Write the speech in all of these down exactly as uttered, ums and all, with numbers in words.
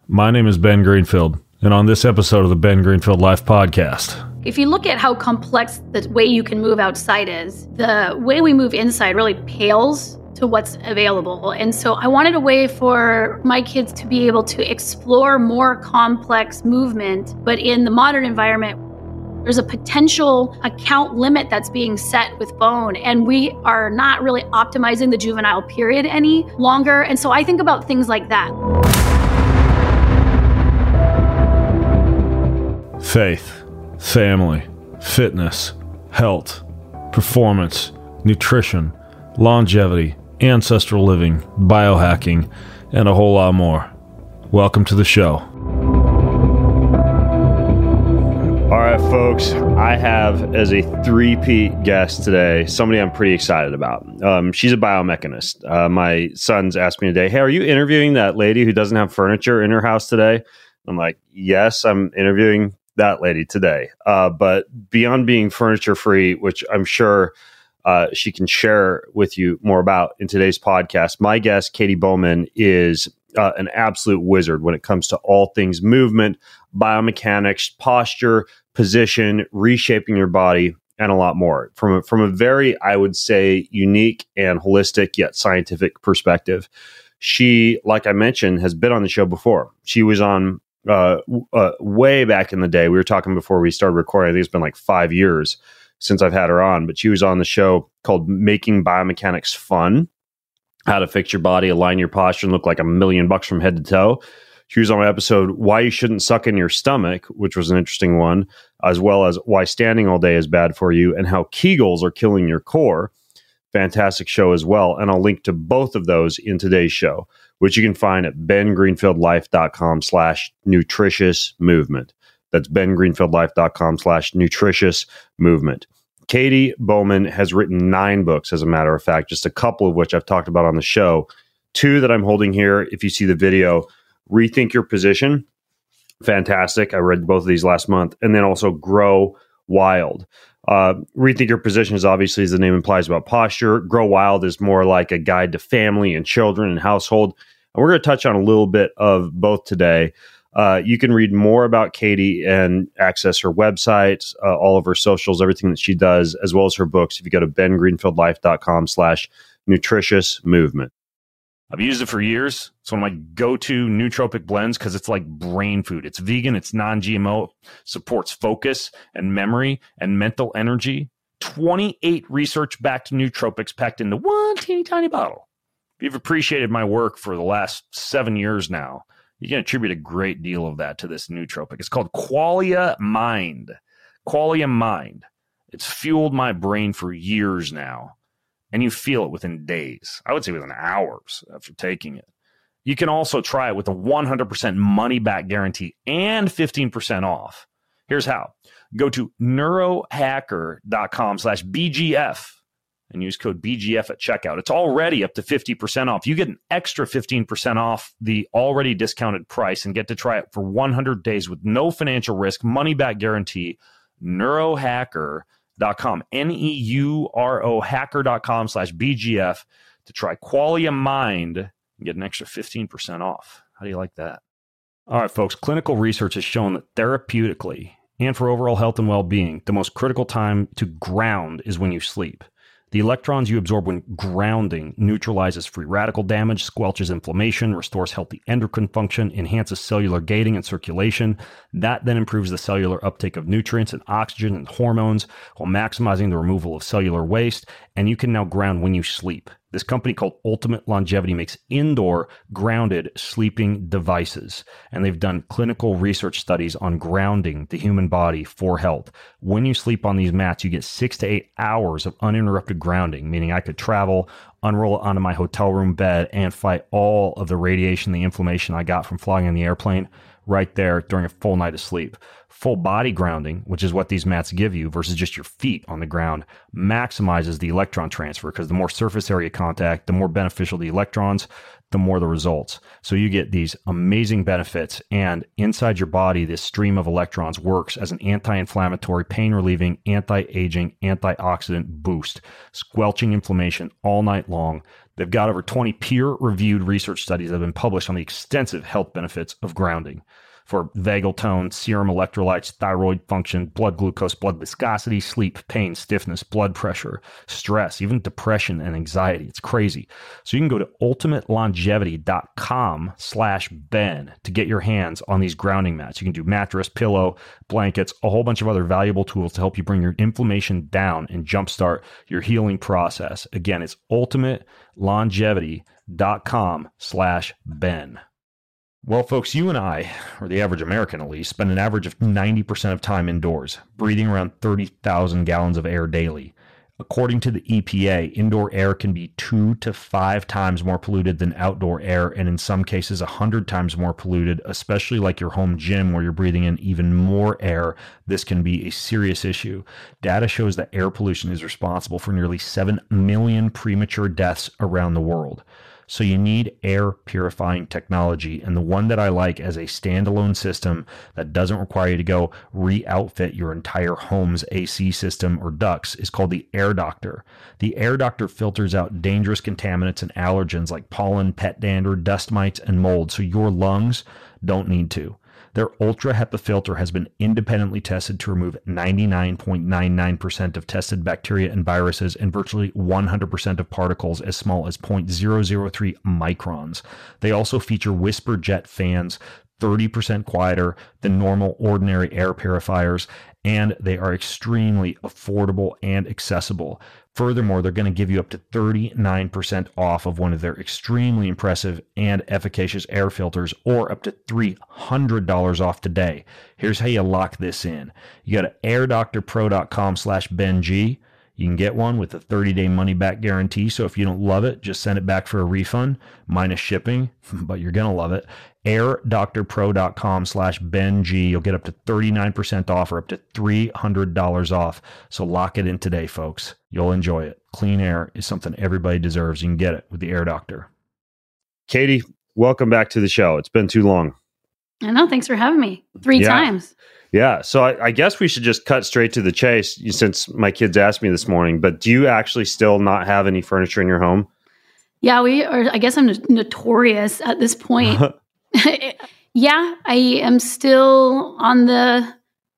My name is Ben Greenfield, and on this episode of the Ben Greenfield Life Podcast. If you look at how complex the way you can move outside is, the way we move inside really pales to what's available. And so I wanted a way for my kids to be able to explore more complex movement, but in the modern environment, there's a potential account limit that's being set with bone, and we are not really optimizing the juvenile period any longer. And so I think about things like that. Faith, family, fitness, health, performance, nutrition, longevity, ancestral living, biohacking, and a whole lot more. Welcome to the show. All right, folks, I have as a three-peat guest today, somebody I'm pretty excited about. Um, she's a biomechanist. Uh, my son's asked me today, hey, are you interviewing that lady who doesn't have furniture in her house today? I'm like, yes, I'm interviewing that lady today. Uh, but beyond being furniture free, which I'm sure uh, she can share with you more about in today's podcast, my guest, Katie Bowman, is uh, an absolute wizard when it comes to all things movement, biomechanics, posture, position, reshaping your body, and a lot more from a, from a very, I would say, unique and holistic yet scientific perspective. She, like I mentioned, has been on the show before. She was on Uh, uh, way back in the day. We were talking before we started recording. I think it's been like five years since I've had her on, but she was on the show called Making Biomechanics Fun, How to Fix Your Body, Align Your Posture, and Look Like a Million Bucks from Head to Toe. She was on my episode, Why You Shouldn't Suck in Your Stomach, which was an interesting one, as well as Why Standing All Day is Bad for You and How Kegels Are Killing Your Core. Fantastic show as well. And I'll link to both of those in today's show, which you can find at bengreenfieldlife.com slash nutritious movement. That's bengreenfieldlife.com slash nutritious movement. Katie Bowman has written nine books, as a matter of fact, just a couple of which I've talked about on the show. Two that I'm holding here, if you see the video, Rethink Your Position. Fantastic. I read both of these last month. And then also Grow Wild. Uh, Rethink Your Position is obviously, as the name implies, about posture. Grow Wild is more like a guide to family and children and household. And we're going to touch on a little bit of both today. Uh, you can read more about Katie and access her website, uh, all of her socials, everything that she does, as well as her books if you go to bengreenfieldlife.com slash nutritious movement. I've used it for years. It's one of my go-to nootropic blends because it's like brain food. It's vegan, it's non-G M O, supports focus and memory and mental energy. twenty-eight research-backed nootropics packed into one teeny tiny bottle. If you've appreciated my work for the last seven years now, you can attribute a great deal of that to this nootropic. It's called Qualia Mind. Qualia Mind. It's fueled my brain for years now. And you feel it within days. I would say within hours after taking it. You can also try it with a one hundred percent money-back guarantee and fifteen percent off. Here's how. Go to neurohacker.com slash BGF and use code B G F at checkout. It's already up to fifty percent off. You get an extra fifteen percent off the already discounted price and get to try it for one hundred days with no financial risk, money-back guarantee. Neurohacker. Dot com, N E U R O hacker.com slash B G F to try Qualia Mind and get an extra fifteen percent off. How do you like that? All right, folks, clinical research has shown that therapeutically and for overall health and well-being, the most critical time to ground is when you sleep. The electrons you absorb when grounding neutralizes free radical damage, squelches inflammation, restores healthy endocrine function, enhances cellular gating and circulation. That then improves the cellular uptake of nutrients and oxygen and hormones while maximizing the removal of cellular waste. And you can now ground when you sleep. This company called Ultimate Longevity makes indoor grounded sleeping devices. And they've done clinical research studies on grounding the human body for health. When you sleep on these mats, you get six to eight hours of uninterrupted grounding, meaning I could travel, unroll it onto my hotel room bed, and fight all of the radiation, the inflammation I got from flying in the airplane right there during a full night of sleep. Full body grounding, which is what these mats give you versus just your feet on the ground, maximizes the electron transfer because the more surface area contact, the more beneficial the electrons, the more the results. So you get these amazing benefits, and inside your body, this stream of electrons works as an anti-inflammatory, pain-relieving, anti-aging, antioxidant boost, squelching inflammation all night long. They've got over twenty peer-reviewed research studies that have been published on the extensive health benefits of grounding for vagal tone, serum electrolytes, thyroid function, blood glucose, blood viscosity, sleep, pain, stiffness, blood pressure, stress, even depression and anxiety. It's crazy. So you can go to ultimatelongevity.com slash Ben to get your hands on these grounding mats. You can do mattress, pillow, blankets, a whole bunch of other valuable tools to help you bring your inflammation down and jumpstart your healing process. Again, it's ultimatelongevity.com slash Ben. Well, folks, you and I, or the average American at least, spend an average of ninety percent of time indoors, breathing around thirty thousand gallons of air daily. According to the E P A, indoor air can be two to five times more polluted than outdoor air, and in some cases, one hundred times more polluted, especially like your home gym where you're breathing in even more air. This can be a serious issue. Data shows that air pollution is responsible for nearly seven million premature deaths around the world. So you need air purifying technology, and the one that I like as a standalone system that doesn't require you to go re-outfit your entire home's A C system or ducts is called the Air Doctor. The Air Doctor filters out dangerous contaminants and allergens like pollen, pet dander, dust mites, and mold, so your lungs don't need to. Their Ultra HEPA filter has been independently tested to remove ninety-nine point nine nine percent of tested bacteria and viruses and virtually one hundred percent of particles as small as zero point zero zero three microns. They also feature Whisper Jet fans, thirty percent quieter than normal ordinary air purifiers, and they are extremely affordable and accessible. Furthermore, they're going to give you up to thirty-nine percent off of one of their extremely impressive and efficacious air filters, or up to three hundred dollars off today. Here's how you lock this in. You go to airdoctorpro.com slash BenG. You can get one with a thirty-day money-back guarantee, so if you don't love it, just send it back for a refund, minus shipping, but you're going to love it. airdoctorpro.com slash BenG. You'll get up to thirty-nine percent off or up to three hundred dollars off. So lock it in today, folks. You'll enjoy it. Clean air is something everybody deserves. You can get it with the Air Doctor. Katie, welcome back to the show. It's been too long. I know. Thanks for having me. Three yeah. times. Yeah. So I, I guess we should just cut straight to the chase since my kids asked me this morning, but do you actually still not have any furniture in your home? Yeah, we are. I guess I'm notorious at this point. Yeah, I am still on the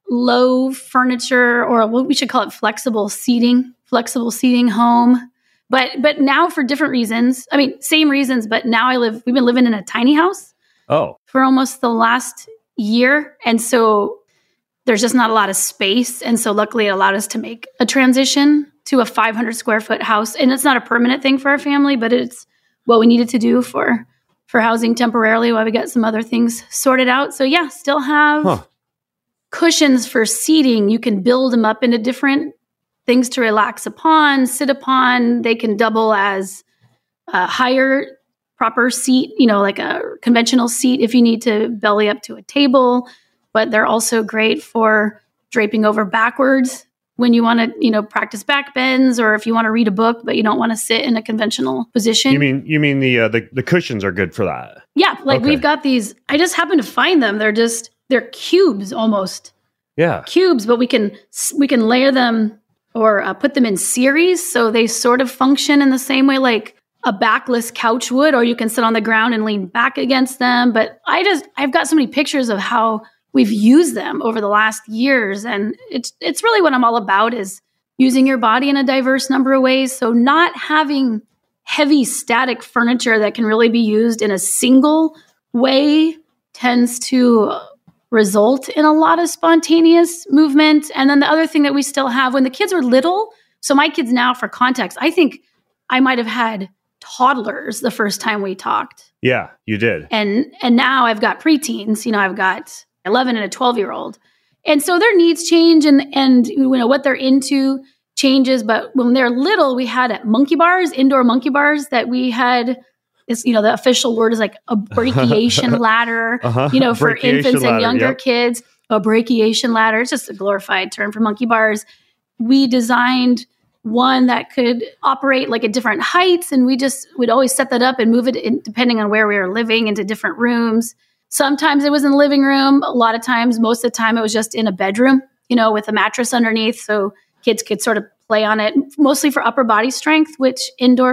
low furniture, or what we should call it flexible seating, flexible seating home. But but now for different reasons. I mean, same reasons, but now I live, we've been living in a tiny house oh. for almost the last year. And so there's just not a lot of space. And so luckily it allowed us to make a transition to a five hundred square foot house. And it's not a permanent thing for our family, but it's what we needed to do for for housing temporarily while we got some other things sorted out. So yeah, still have huh. cushions for seating. You can build them up into different things to relax upon, sit upon. They can double as a higher proper seat, you know, like a conventional seat if you need to belly up to a table. But they're also great for draping over backwards when you want to, you know, practice back bends, or if you want to read a book, but you don't want to sit in a conventional position. You mean, you mean the, uh, the, the cushions are good for that? Yeah. Like okay. We've got these, I just happen to find them. They're just, they're cubes almost. Yeah. Cubes, but we can, we can layer them or uh, put them in series. So they sort of function in the same way like a backless couch would, or you can sit on the ground and lean back against them. But I just, I've got so many pictures of how we've used them over the last years. And it's it's really what I'm all about, is using your body in a diverse number of ways. So not having heavy static furniture that can really be used in a single way tends to result in a lot of spontaneous movement. And then the other thing that we still have when the kids were little, so my kids now, for context, I think I might have had toddlers the first time we talked. Yeah, you did. And and now I've got preteens, you know, I've got eleven and a twelve year old. And so their needs change, and, and, you know, what they're into changes. But when they're little, we had monkey bars, indoor monkey bars that we had, is, you know, the official word is like a brachiation ladder, uh-huh. you know, for brachiation infants ladder, and younger yep. kids, a brachiation ladder. It's just a glorified term for monkey bars. We designed one that could operate like at different heights. And we just would always set that up and move it in, depending on where we were living, into different rooms. Sometimes it was in the living room. A lot of times, most of the time, it was just in a bedroom, you know, with a mattress underneath. So kids could sort of play on it, mostly for upper body strength, which indoor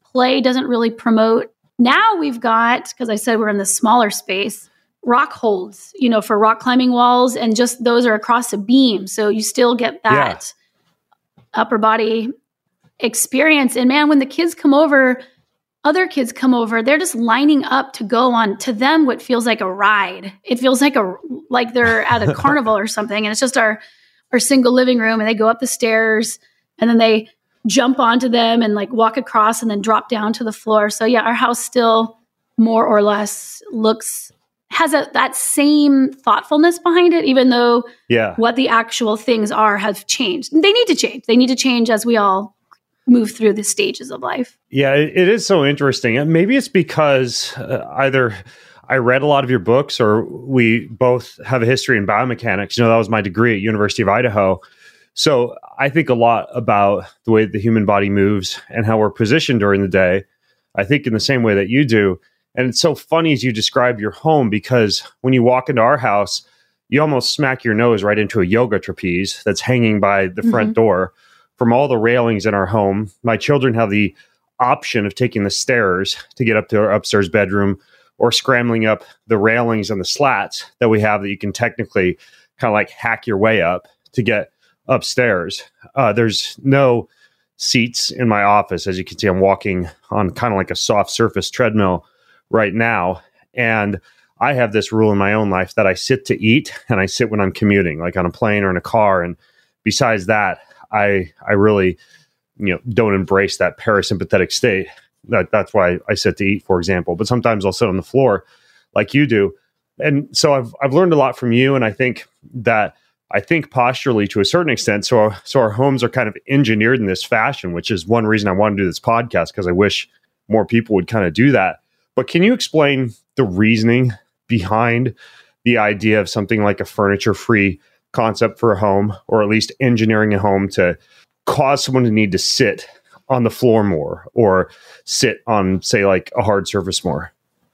play doesn't really promote. Now we've got, because I said we're in the smaller space, rock holds, you know, for rock climbing walls, and just those are across a beam. So you still get that yeah. upper body experience. And man, when the kids come over, other kids come over, they're just lining up to go on, to them, what feels like a ride. It feels like a like they're at a carnival or something. And it's just our, our single living room, and they go up the stairs, and then they jump onto them and like walk across and then drop down to the floor. So yeah, our house still more or less looks, has a, that same thoughtfulness behind it, even though yeah. what the actual things are have changed. They need to change. They need to change as we all move through the stages of life. Yeah, it, it is so interesting. And maybe it's because uh, either I read a lot of your books, or we both have a history in biomechanics. You know, that was my degree at University of Idaho. So I think a lot about the way the human body moves and how we're positioned during the day. I think in the same way that you do. And it's so funny as you describe your home, because when you walk into our house, you almost smack your nose right into a yoga trapeze that's hanging by the mm-hmm. front door. From all the railings in our home, my children have the option of taking the stairs to get up to our upstairs bedroom, or scrambling up the railings and the slats that we have that you can technically kind of like hack your way up to get upstairs. Uh, there's no seats in my office. As you can see, I'm walking on kind of like a soft surface treadmill right now. And I have this rule in my own life that I sit to eat, and I sit when I'm commuting, like on a plane or in a car. And besides that, I I really, you know, don't embrace that parasympathetic state. That that's why I sit to eat, for example. But sometimes I'll sit on the floor like you do. And so I've I've learned a lot from you. And I think that I think posturally to a certain extent. So our, so our homes are kind of engineered in this fashion, which is one reason I want to do this podcast, because I wish more people would kind of do that. But can you explain the reasoning behind the idea of something like a furniture-free concept for a home, or at least engineering a home to cause someone to need to sit on the floor more, or sit on, say, like a hard surface more?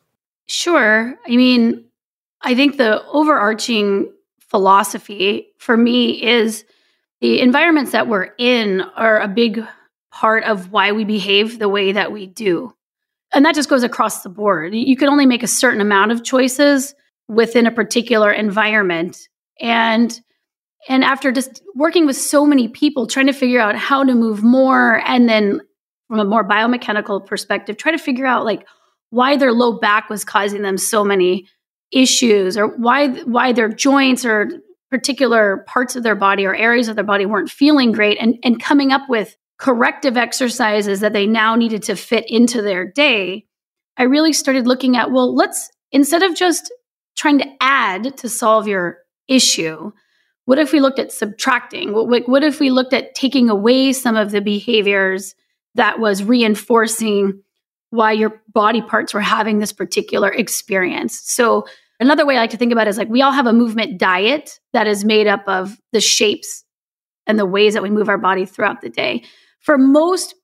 Sure. I mean, I think the overarching philosophy for me is the environments that we're in are a big part of why we behave the way that we do. And that just goes across the board. You can only make a certain amount of choices within a particular environment. And and after just working with so many people, trying to figure out how to move more, and then from a more biomechanical perspective, try to figure out like why their low back was causing them so many issues, or why why their joints or particular parts of their body or areas of their body weren't feeling great, and, and coming up with corrective exercises that they now needed to fit into their day. I really started looking at, well, let's, instead of just trying to add to solve your issue, what if we looked at subtracting? What, what if we looked at taking away some of the behaviors that was reinforcing why your body parts were having this particular experience? So another way I like to think about it is like, we all have a movement diet that is made up of the shapes and the ways that we move our body throughout the day. For most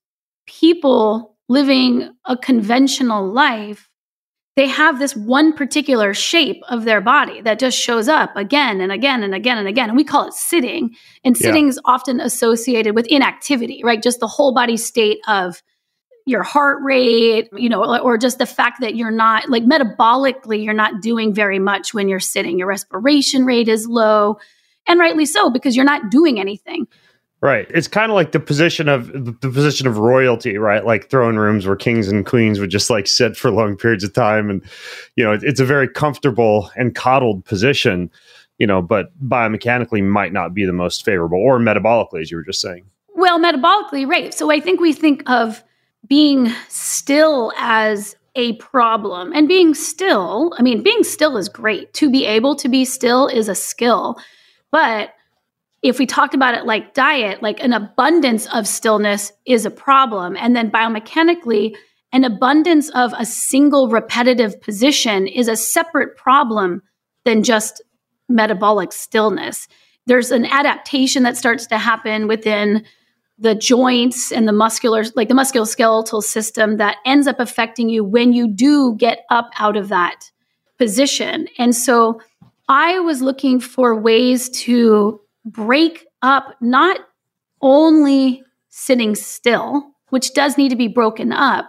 people living a conventional life, they have this one particular shape of their body that just shows up again and again and again and again. And we call it sitting. And sitting is yeah. often associated with inactivity, right? Just the whole body state of your heart rate, you know, or just the fact that you're not, like metabolically, you're not doing very much when you're sitting. Your respiration rate is low, and rightly so, because you're not doing anything. Right. It's kind of like the position of the position of royalty, right? Like throne rooms where kings and queens would just like sit for long periods of time. And, you know, it's a very comfortable and coddled position, you know, but biomechanically might not be the most favorable, or metabolically, as you were just saying. Well, metabolically, right. So I think we think of being still as a problem, and being still, I mean, being still is great. To be able to be still is a skill. But if we talked about it like diet, like an abundance of stillness is a problem. And then biomechanically, an abundance of a single repetitive position is a separate problem than just metabolic stillness. There's an adaptation that starts to happen within the joints and the muscular, like the musculoskeletal system, that ends up affecting you when you do get up out of that position. And so I was looking for ways to break up not only sitting still, which does need to be broken up,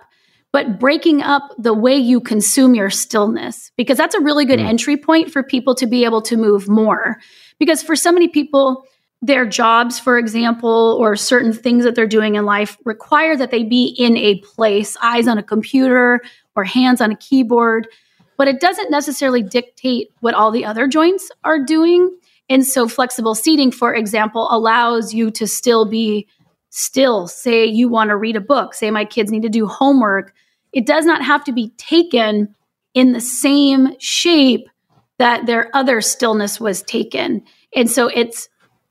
but breaking up the way you consume your stillness, because that's a really good mm. entry point for people to be able to move more. Because for so many people, their jobs, for example, or certain things that they're doing in life require that they be in a place, eyes on a computer or hands on a keyboard, but it doesn't necessarily dictate what all the other joints are doing. And so flexible seating, for example, allows you to still be still. Say you want to read a book, say my kids need to do homework. It does not have to be taken in the same shape that their other stillness was taken. And so it's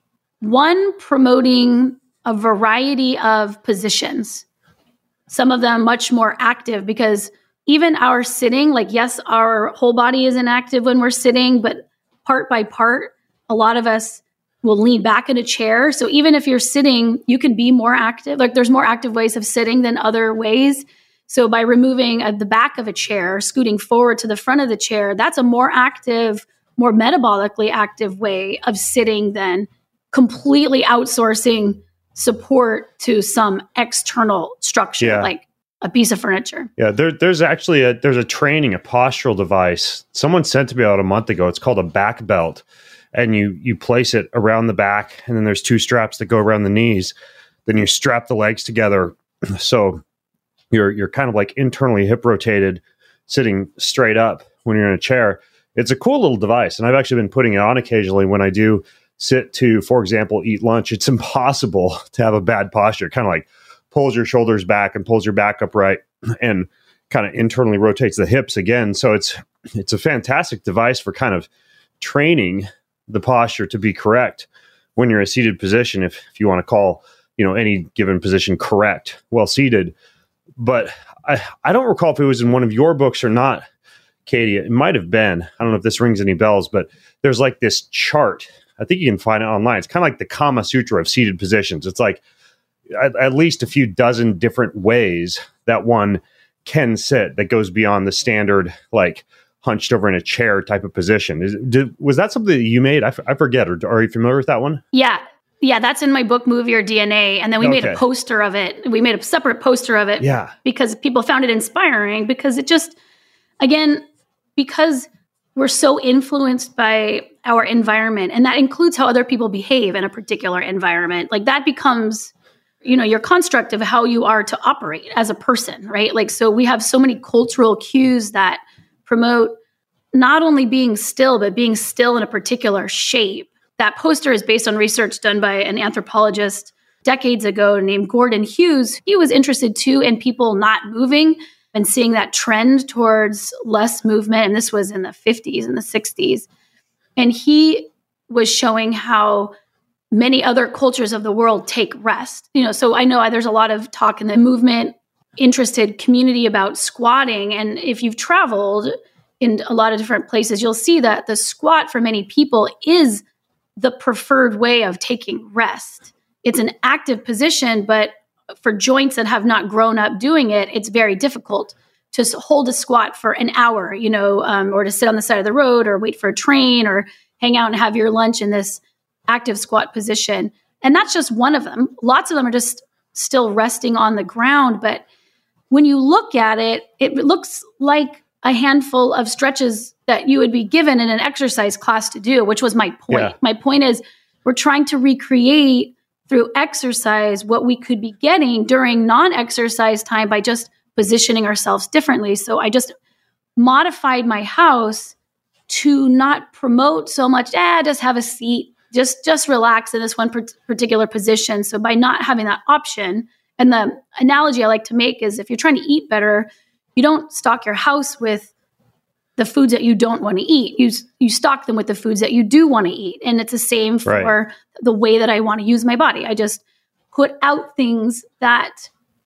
one, promoting a variety of positions, some of them much more active, because even our sitting, like, yes, our whole body isn't active when we're sitting, but part by part, a lot of us will lean back in a chair. So even if you're sitting, you can be more active. Like, there's more active ways of sitting than other ways. So by removing uh, the back of a chair, scooting forward to the front of the chair, that's a more active, more metabolically active way of sitting than completely outsourcing support to some external structure, yeah. like a piece of furniture. Yeah, there, there's actually a there's a training, a postural device. Someone sent to me about a month ago. It's called a back belt. And you you place it around the back, and then there's two straps that go around the knees. Then you strap the legs together, so you're you're kind of like internally hip rotated, sitting straight up when you're in a chair. It's a cool little device, and I've actually been putting it on occasionally when I do sit to, for example, eat lunch. It's impossible to have a bad posture. It kind of like pulls your shoulders back and pulls your back upright, and kind of internally rotates the hips again. So it's it's a fantastic device for kind of training the posture to be correct when you're in a seated position, if, if you want to call, you know, any given position correct, well seated. But I, I don't recall if it was in one of your books or not, Katie. It might have been. I don't know if this rings any bells, but there's like this chart. I think you can find it online. It's kind of like the Kama Sutra of seated positions. It's like at, at least a few dozen different ways that one can sit that goes beyond the standard, like, hunched over in a chair type of position. Is, did, was that something that you made? I, f- I forget. Or are you familiar with that one? Yeah. Yeah. That's in my book, Move Your D N A. And then we okay. made a poster of it. We made a separate poster of it. Yeah. Because people found it inspiring, because it just, again, because we're so influenced by our environment, and that includes how other people behave in a particular environment. Like, that becomes, you know, your construct of how you are to operate as a person, right? Like, so we have so many cultural cues that promote not only being still, but being still in a particular shape. That poster is based on research done by an anthropologist decades ago named Gordon Hughes. He was interested too in people not moving and seeing that trend towards less movement. And this was in the fifties and the sixties. And he was showing how many other cultures of the world take rest. You know, so I know there's a lot of talk in the movement interested community about squatting. And if you've traveled in a lot of different places, you'll see that the squat for many people is the preferred way of taking rest. It's an active position, but for joints that have not grown up doing it, it's very difficult to hold a squat for an hour, you know, um, or to sit on the side of the road or wait for a train or hang out and have your lunch in this active squat position. And that's just one of them. Lots of them are just still resting on the ground, but when you look at it, it looks like a handful of stretches that you would be given in an exercise class to do, which was my point. Yeah. My point is, we're trying to recreate through exercise what we could be getting during non-exercise time by just positioning ourselves differently. So I just modified my house to not promote so much, ah, just have a seat, just, just relax in this one particular position. So by not having that option, and the analogy I like to make is, if you're trying to eat better, you don't stock your house with the foods that you don't want to eat. You you stock them with the foods that you do want to eat. And it's the same for right. the way that I want to use my body. I just put out things that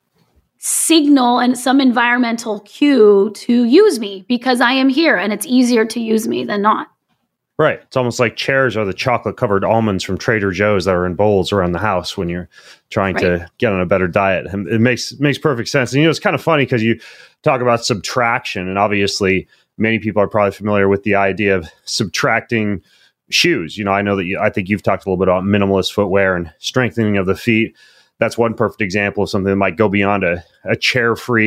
signal and some environmental cue to use me, because I am here and it's easier to use me than not. Right. It's almost like chairs are the chocolate covered almonds from Trader Joe's that are in bowls around the house when you're trying right. to get on a better diet. And it makes makes perfect sense. And, you know, it's kind of funny because you talk about subtraction, and obviously many people are probably familiar with the idea of subtracting shoes. You know, I know that you, I think you've talked a little bit about minimalist footwear and strengthening of the feet. That's one perfect example of something that might go beyond a, a chair-free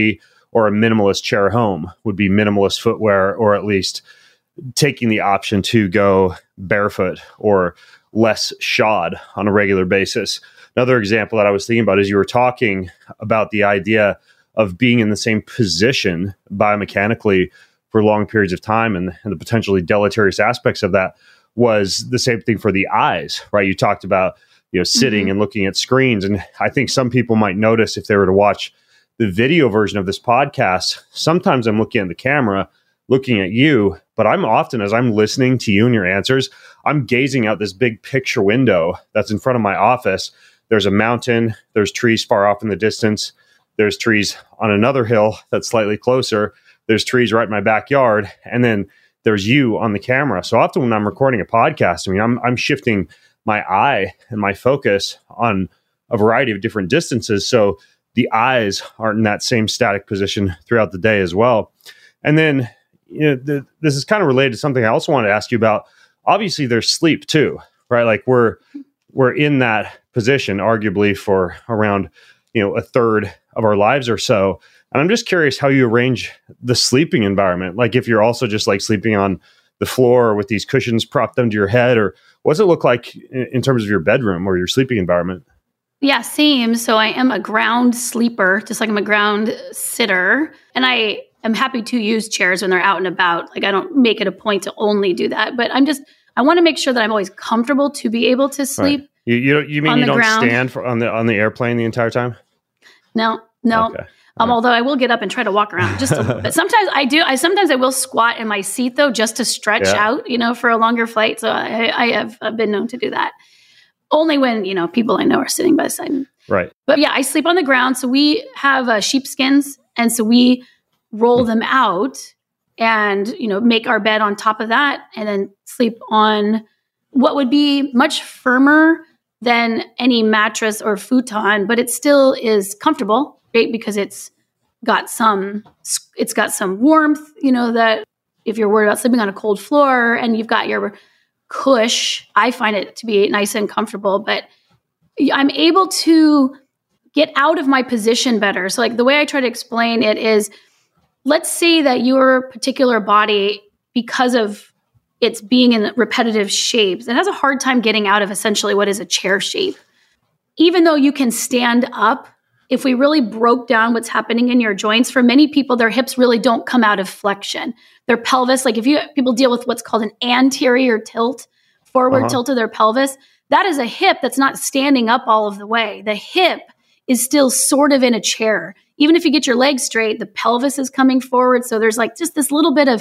or a minimalist chair home would be minimalist footwear, or at least taking the option to go barefoot or less shod on a regular basis. Another example that I was thinking about is you were talking about the idea of being in the same position biomechanically for long periods of time, and, and the potentially deleterious aspects of that was the same thing for the eyes, right? You talked about, you know, sitting mm-hmm. and looking at screens. And I think some people might notice if they were to watch the video version of this podcast, sometimes I'm looking at the camera, looking at you, but I'm often, as I'm listening to you and your answers, I'm gazing out this big picture window that's in front of my office. There's a mountain, there's trees far off in the distance, there's trees on another hill that's slightly closer, there's trees right in my backyard, and then there's you on the camera. So often when I'm recording a podcast, I mean, I'm I'm shifting my eye and my focus on a variety of different distances. So the eyes aren't in that same static position throughout the day as well. And then, you know, the, this is kind of related to something I also wanted to ask you about. Obviously, there's sleep too, right? Like we're we're in that position, arguably for around, you know, a third of our lives or so. And I'm just curious how you arrange the sleeping environment. Like if you're also just like sleeping on the floor with these cushions propped under your head, or what does it look like in, in terms of your bedroom or your sleeping environment? Yeah, same. So I am a ground sleeper, just like I'm a ground sitter. And I am happy to use chairs when they're out and about. Like I don't make it a point to only do that, but I'm just, I want to make sure that I'm always comfortable to be able to sleep. Right. You, you, don't, you mean you don't ground. stand for, on the on the airplane the entire time? No, no. Okay. Um, although I will get up and try to walk around just a little bit. Sometimes I do. I sometimes I will squat in my seat though, just to stretch yeah. out, you know, for a longer flight. So I, I have I've been known to do that. Only when, you know, people I know are sitting beside me. Right. But yeah, I sleep on the ground. So we have uh, sheepskins, and so we roll them out and, you know, make our bed on top of that, and then sleep on what would be much firmer than any mattress or futon, but it still is comfortable, right? Because it's got some, it's got some warmth, you know, that if you're worried about sleeping on a cold floor and you've got your cush, I find it to be nice and comfortable, but I'm able to get out of my position better. So like the way I try to explain it is, let's say that your particular body, because of it's being in repetitive shapes, it has a hard time getting out of essentially what is a chair shape. Even though you can stand up, if we really broke down what's happening in your joints, for many people, their hips really don't come out of flexion. Their pelvis, like if you people deal with what's called an anterior tilt, forward uh-huh. tilt of their pelvis, that is a hip that's not standing up all of the way. The hip is still sort of in a chair. Even if you get your legs straight, the pelvis is coming forward. So there's like just this little bit of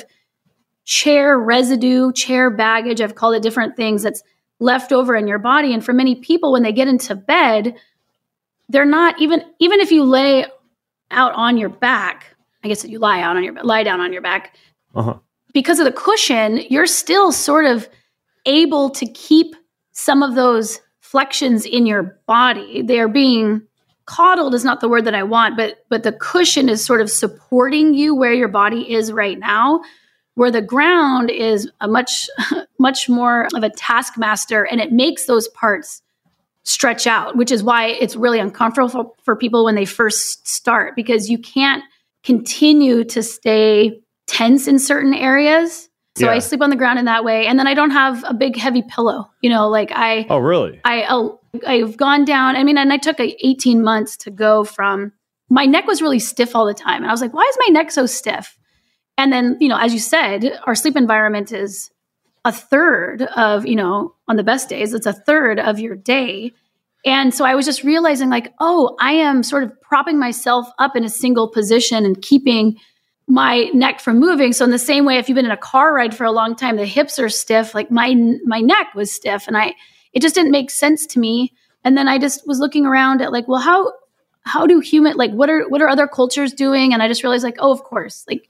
chair residue, chair baggage, I've called it different things, that's left over in your body. And for many people, when they get into bed, they're not even, even if you lay out on your back, I guess you lie out on your, lie down on your back, uh-huh. because of the cushion, you're still sort of able to keep some of those flexions in your body. They are being coddled is not the word that I want, but, but the cushion is sort of supporting you where your body is right now, where the ground is a much, much more of a taskmaster, and it makes those parts stretch out, which is why it's really uncomfortable for, for people when they first start, because you can't continue to stay tense in certain areas. So yeah. I sleep on the ground in that way. And then I don't have a big heavy pillow, you know, like I, oh, really? I, oh, I've gone down. I mean, and I took eighteen months to go from, my neck was really stiff all the time. And I was like, why is my neck so stiff? And then, you know, as you said, our sleep environment is a third of, you know, on the best days, it's a third of your day. And so I was just realizing like, oh, I am sort of propping myself up in a single position and keeping my neck from moving. So in the same way, if you've been in a car ride for a long time, the hips are stiff, like my, my neck was stiff, and I, it just didn't make sense to me. And then I just was looking around at like, well, how, how do human, like, what are, what are other cultures doing? And I just realized like, oh, of course, like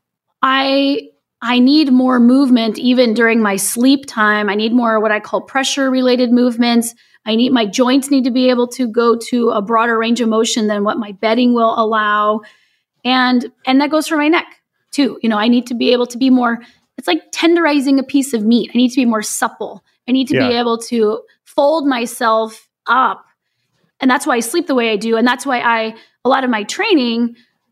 I, I need more movement even during my sleep time. I need more what I call pressure related movements. I need, my joints need to be able to go to a broader range of motion than what my bedding will allow. And, and that goes for my neck too. You know, I need to be able to be more, it's like tenderizing a piece of meat. I need to be more supple. I need to yeah. be able to fold myself up. And that's why I sleep the way I do. And that's why I, a lot of my training,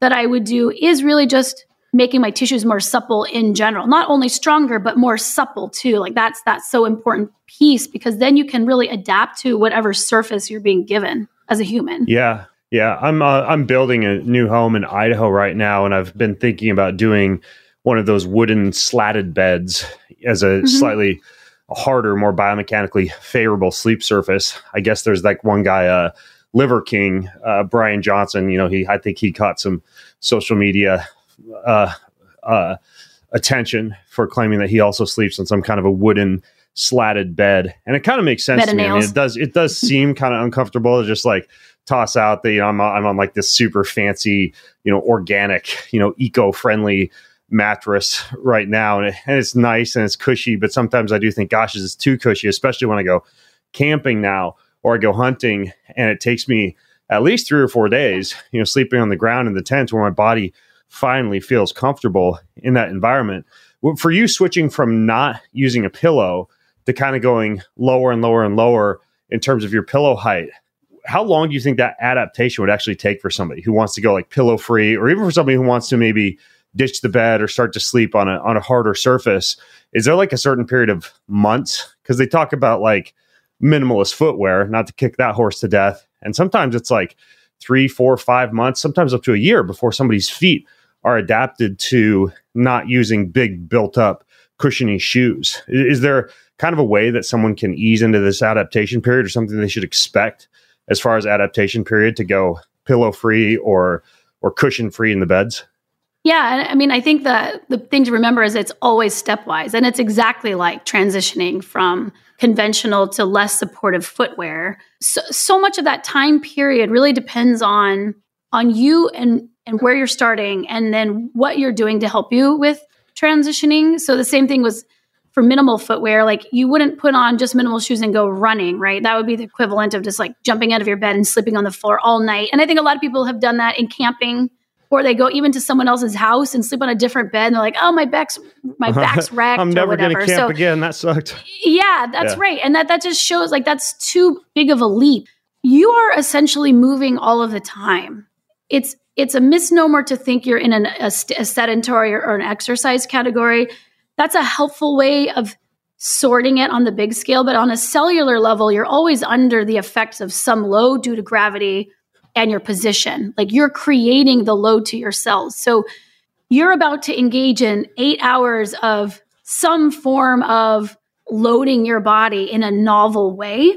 that I would do is really just making my tissues more supple in general, not only stronger, but more supple too. Like that's, that's so important piece, because then you can really adapt to whatever surface you're being given as a human. Yeah. Yeah. I'm, uh, I'm building a new home in Idaho right now. And I've been thinking about doing one of those wooden slatted beds as a mm-hmm. slightly harder, more biomechanically favorable sleep surface. I guess there's like one guy, uh, Liver King, uh, Brian Johnson, you know, he, I think he caught some social media, uh, uh, attention for claiming that he also sleeps on some kind of a wooden slatted bed. And it kind of makes sense bed to me. I mean, it does, it does seem kind of uncomfortable to just like toss out the, you know, I'm, I'm on like this super fancy, you know, organic, you know, eco-friendly mattress right now. And, it, and it's nice and it's cushy, but sometimes I do think, gosh, is this too cushy, especially when I go camping now or I go hunting and it takes me at least three or four days, you know, sleeping on the ground in the tent where my body finally feels comfortable in that environment. For you, switching from not using a pillow to kind of going lower and lower and lower in terms of your pillow height, how long do you think that adaptation would actually take for somebody who wants to go like pillow free, or even for somebody who wants to maybe ditch the bed or start to sleep on a on a harder surface? Is there like a certain period of months? Because they talk about like minimalist footwear, not to kick that horse to death. And sometimes it's like three, four, five months, sometimes up to a year before somebody's feet are adapted to not using big built up cushiony shoes. Is there kind of a way that someone can ease into this adaptation period, or something they should expect as far as adaptation period to go pillow free or or cushion free in the beds? Yeah, I mean, I think that the thing to remember is it's always stepwise, and it's exactly like transitioning from conventional to less supportive footwear. So, so much of that time period really depends on on you and and where you're starting, and then what you're doing to help you with transitioning. So the same thing was for minimal footwear. Like you wouldn't put on just minimal shoes and go running, right? That would be the equivalent of just like jumping out of your bed and sleeping on the floor all night. And I think a lot of people have done that in camping, or they go even to someone else's house and sleep on a different bed. And they're like, oh, my back's, my back's wrecked. I'm never going to camp so, again. That sucked. Yeah, that's yeah. right. And that, that just shows like that's too big of a leap. You are essentially moving all of the time. It's it's a misnomer to think you're in an, a, a sedentary or, or an exercise category. That's a helpful way of sorting it on the big scale. But on a cellular level, you're always under the effects of some load due to gravity and your position. Like you're creating the load to your cells. So you're about to engage in eight hours of some form of loading your body in a novel way.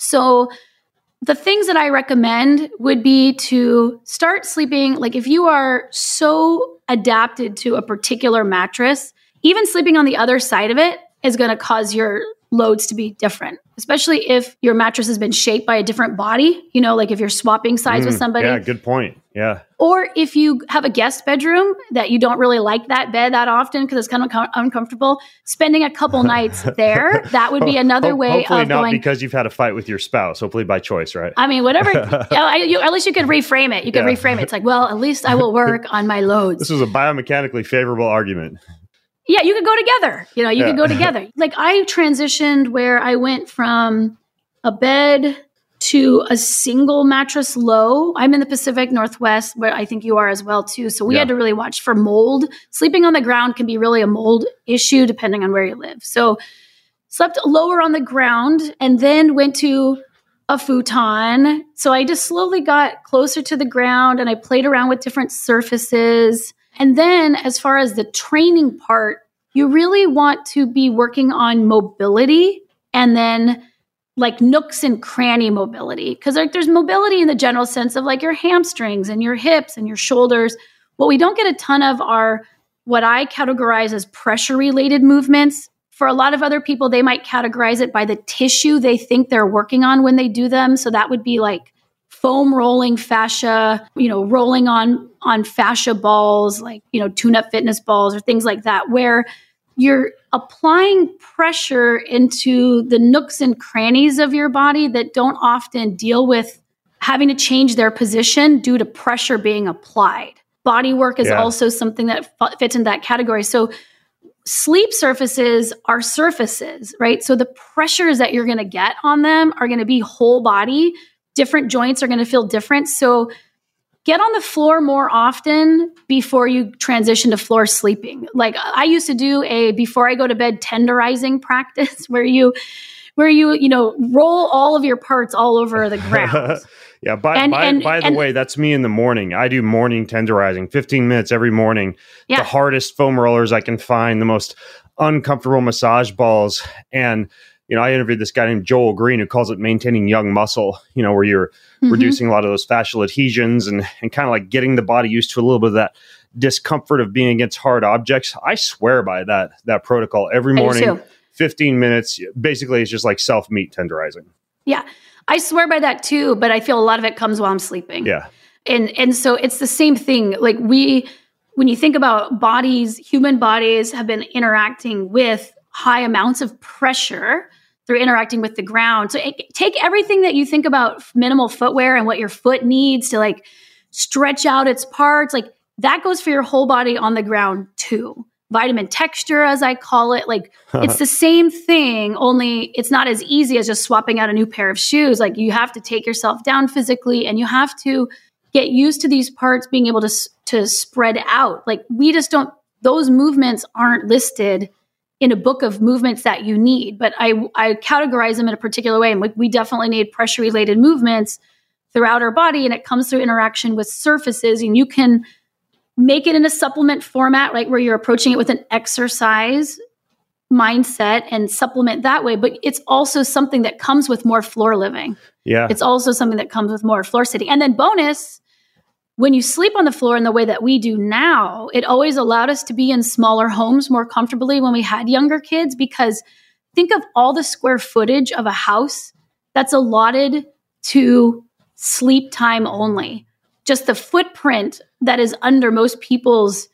So the things that I recommend would be to start sleeping. Like if you are so adapted to a particular mattress, even sleeping on the other side of it is going to cause your loads to be different, especially if your mattress has been shaped by a different body, you know, like if you're swapping sides mm, with somebody. Yeah, good point. Yeah. Or if you have a guest bedroom that you don't really like that bed that often because it's kind of uncom- uncomfortable, spending a couple nights there, that would be another way Hopefully of not going. Because you've had a fight with your spouse, hopefully by choice, right? I mean, whatever. I, you, at least you could reframe it. You could yeah. reframe it. It's like, well, at least I will work on my loads. This was a biomechanically favorable argument. Yeah, you could go together. You know, you yeah. could go together. Like I transitioned where I went from a bed to a single mattress low. I'm in the Pacific Northwest, where I think you are as well too. So we yeah. had to really watch for mold. Sleeping on the ground can be really a mold issue depending on where you live. So slept lower on the ground and then went to a futon. So I just slowly got closer to the ground and I played around with different surfaces. And then as far as the training part, you really want to be working on mobility and then like nooks and cranny mobility. Because like there's mobility in the general sense of like your hamstrings and your hips and your shoulders. What we don't get a ton of are what I categorize as pressure-related movements. For a lot of other people, they might categorize it by the tissue they think they're working on when they do them. So that would be like foam rolling fascia, you know, rolling on, on fascia balls, like, you know, tune-up fitness balls or things like that, where you're applying pressure into the nooks and crannies of your body that don't often deal with having to change their position due to pressure being applied. Body work is yeah. also something that f- fits in that category. So sleep surfaces are surfaces, right? So the pressures that you're going to get on them are going to be whole body. Different joints are going to feel different. So get on the floor more often before you transition to floor sleeping. Like I used to do a before I go to bed tenderizing practice where you where you, you know, roll all of your parts all over the ground. yeah, by and, by, and, by the and, way, that's me in the morning. I do morning tenderizing, fifteen minutes every morning. Yeah. The hardest foam rollers I can find, the most uncomfortable massage balls. And, you know, I interviewed this guy named Joel Green who calls it maintaining young muscle, you know, where you're mm-hmm. reducing a lot of those fascial adhesions and, and kind of like getting the body used to a little bit of that discomfort of being against hard objects. I swear by that, that protocol every morning, fifteen minutes, basically it's just like self-meat tenderizing. Yeah. I swear by that too, but I feel a lot of it comes while I'm sleeping. Yeah. And, and so it's the same thing. Like we, when you think about bodies, human bodies have been interacting with high amounts of pressure through interacting with the ground. So it, take everything that you think about minimal footwear and what your foot needs to like stretch out its parts. Like that goes for your whole body on the ground too. Vitamin texture, as I call it. Like it's the same thing, only it's not as easy as just swapping out a new pair of shoes. Like you have to take yourself down physically and you have to get used to these parts being able to, to spread out. Like we just don't, those movements aren't listed in a book of movements that you need, but I, I categorize them in a particular way. And we, we definitely need pressure related movements throughout our body. And it comes through interaction with surfaces, and you can make it in a supplement format, right? Where you're approaching it with an exercise mindset and supplement that way. But it's also something that comes with more floor living. Yeah. It's also something that comes with more floor sitting. And then bonus, when you sleep on the floor in the way that we do now, it always allowed us to be in smaller homes more comfortably when we had younger kids, because think of all the square footage of a house that's allotted to sleep time only. Just the footprint that is under most people's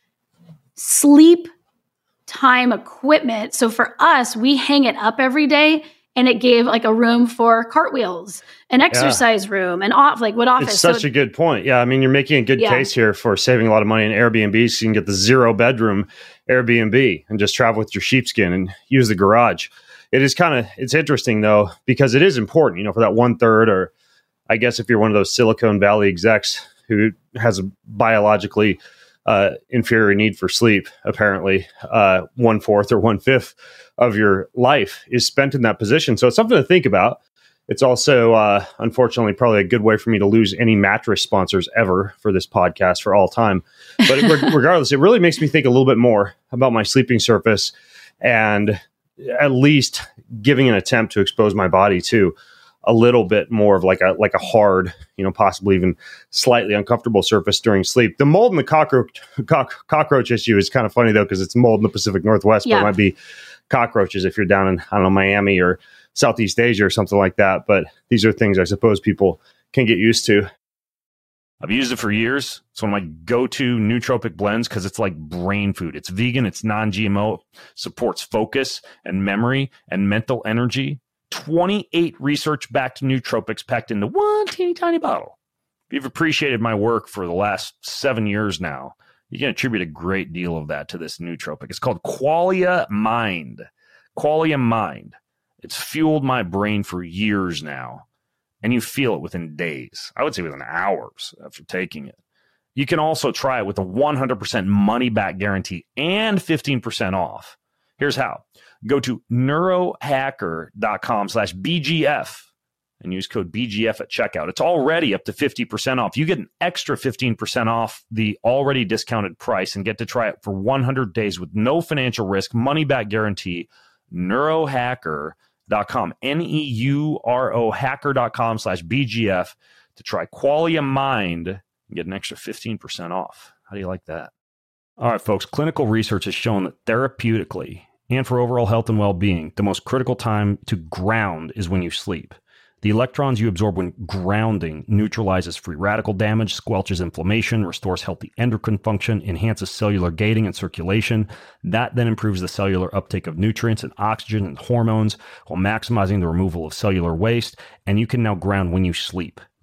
sleep time equipment. So for us, we hang it up every day, and it gave like a room for cartwheels, an exercise yeah. room, and off like what office. It's such so, a good point. Yeah, I mean, you're making a good yeah. case here for saving a lot of money in Airbnb. So you can get the zero bedroom Airbnb and just travel with your sheepskin and use the garage. It is kind of, it's interesting though, because it is important, you know, for that one third, or I guess if you're one of those Silicon Valley execs who has a biologically uh, inferior need for sleep, apparently uh, one fourth or one fifth of your life is spent in that position. So it's something to think about. It's also, uh, unfortunately, probably a good way for me to lose any mattress sponsors ever for this podcast for all time. But regardless, it really makes me think a little bit more about my sleeping surface and at least giving an attempt to expose my body to a little bit more of like a like a hard, you know, possibly even slightly uncomfortable surface during sleep. The mold and the cockroach cock, cockroach issue is kind of funny though, because it's mold in the Pacific Northwest, yeah. but it might be cockroaches if you're down in, I don't know, Miami or Southeast Asia or something like that. But these are things I suppose people can get used to. I've used it for years. It's one of my go-to nootropic blends because it's like brain food. It's vegan, it's non-G M O, supports focus and memory and mental energy. twenty-eight research-backed nootropics packed into one teeny tiny bottle. If you've appreciated my work for the last seven years now, you can attribute a great deal of that to this nootropic. It's called Qualia Mind. Qualia Mind. It's fueled my brain for years now, and you feel it within days. I would say within hours after taking it. You can also try it with a one hundred percent money-back guarantee and fifteen percent off. Here's how. Go to neurohacker.com slash BGF and use code B G F at checkout. It's already up to fifty percent off. You get an extra fifteen percent off the already discounted price and get to try it for one hundred days with no financial risk, money-back guarantee. neurohacker dot com, N E U R O hacker.com slash BGF to try Qualia Mind and get an extra fifteen percent off. How do you like that? All right, folks, clinical research has shown that therapeutically and for overall health and well-being, the most critical time to ground is when you sleep. The electrons you absorb when grounding neutralizes free radical damage, squelches inflammation, restores healthy endocrine function, enhances cellular gating and circulation. That then improves the cellular uptake of nutrients and oxygen and hormones while maximizing the removal of cellular waste. And you can now ground when you sleep.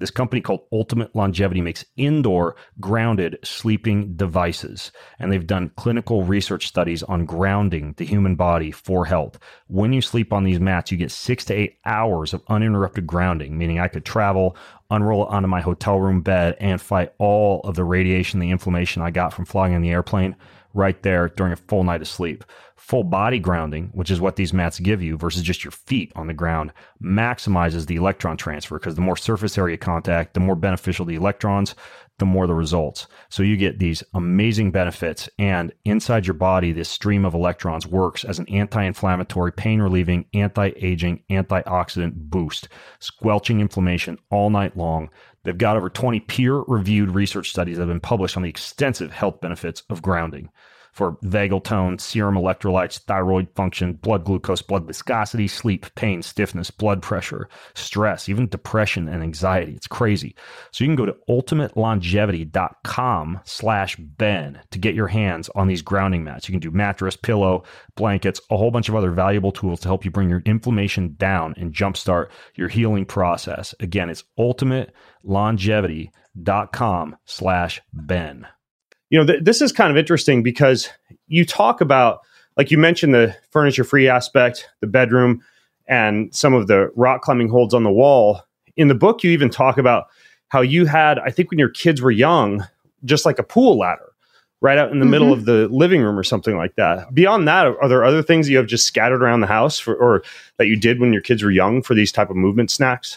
This company called Ultimate Longevity makes indoor grounded sleeping devices, and they've done clinical research studies on grounding the human body for health. When you sleep on these mats, you get six to eight hours of uninterrupted grounding, meaning I could travel, unroll it onto my hotel room bed, and fight all of the radiation, the inflammation I got from flying in the airplane right there during a full night of sleep. Full body grounding, which is what these mats give you versus just your feet on the ground, maximizes the electron transfer because the more surface area contact, the more beneficial the electrons, the more the results. So you get these amazing benefits, and inside your body, this stream of electrons works as an anti-inflammatory, pain-relieving, anti-aging, antioxidant boost, squelching inflammation all night long. They've got over twenty peer-reviewed research studies that have been published on the extensive health benefits of grounding for vagal tone, serum electrolytes, thyroid function, blood glucose, blood viscosity, sleep, pain, stiffness, blood pressure, stress, even depression and anxiety. It's crazy. So you can go to ultimate longevity dot com slash Ben to get your hands on these grounding mats. You can do mattress, pillow, blankets, a whole bunch of other valuable tools to help you bring your inflammation down and jumpstart your healing process. Again, it's ultimate longevity dot com slash Ben. You know, th- this is kind of interesting because you talk about, like you mentioned, the furniture free aspect, the bedroom, and some of the rock climbing holds on the wall. In the book, you even talk about how you had, I think when your kids were young, just like a pool ladder right out in the mm-hmm. middle of the living room or something like that. Beyond that, are there other things you have just scattered around the house for, or that you did when your kids were young for these type of movement snacks?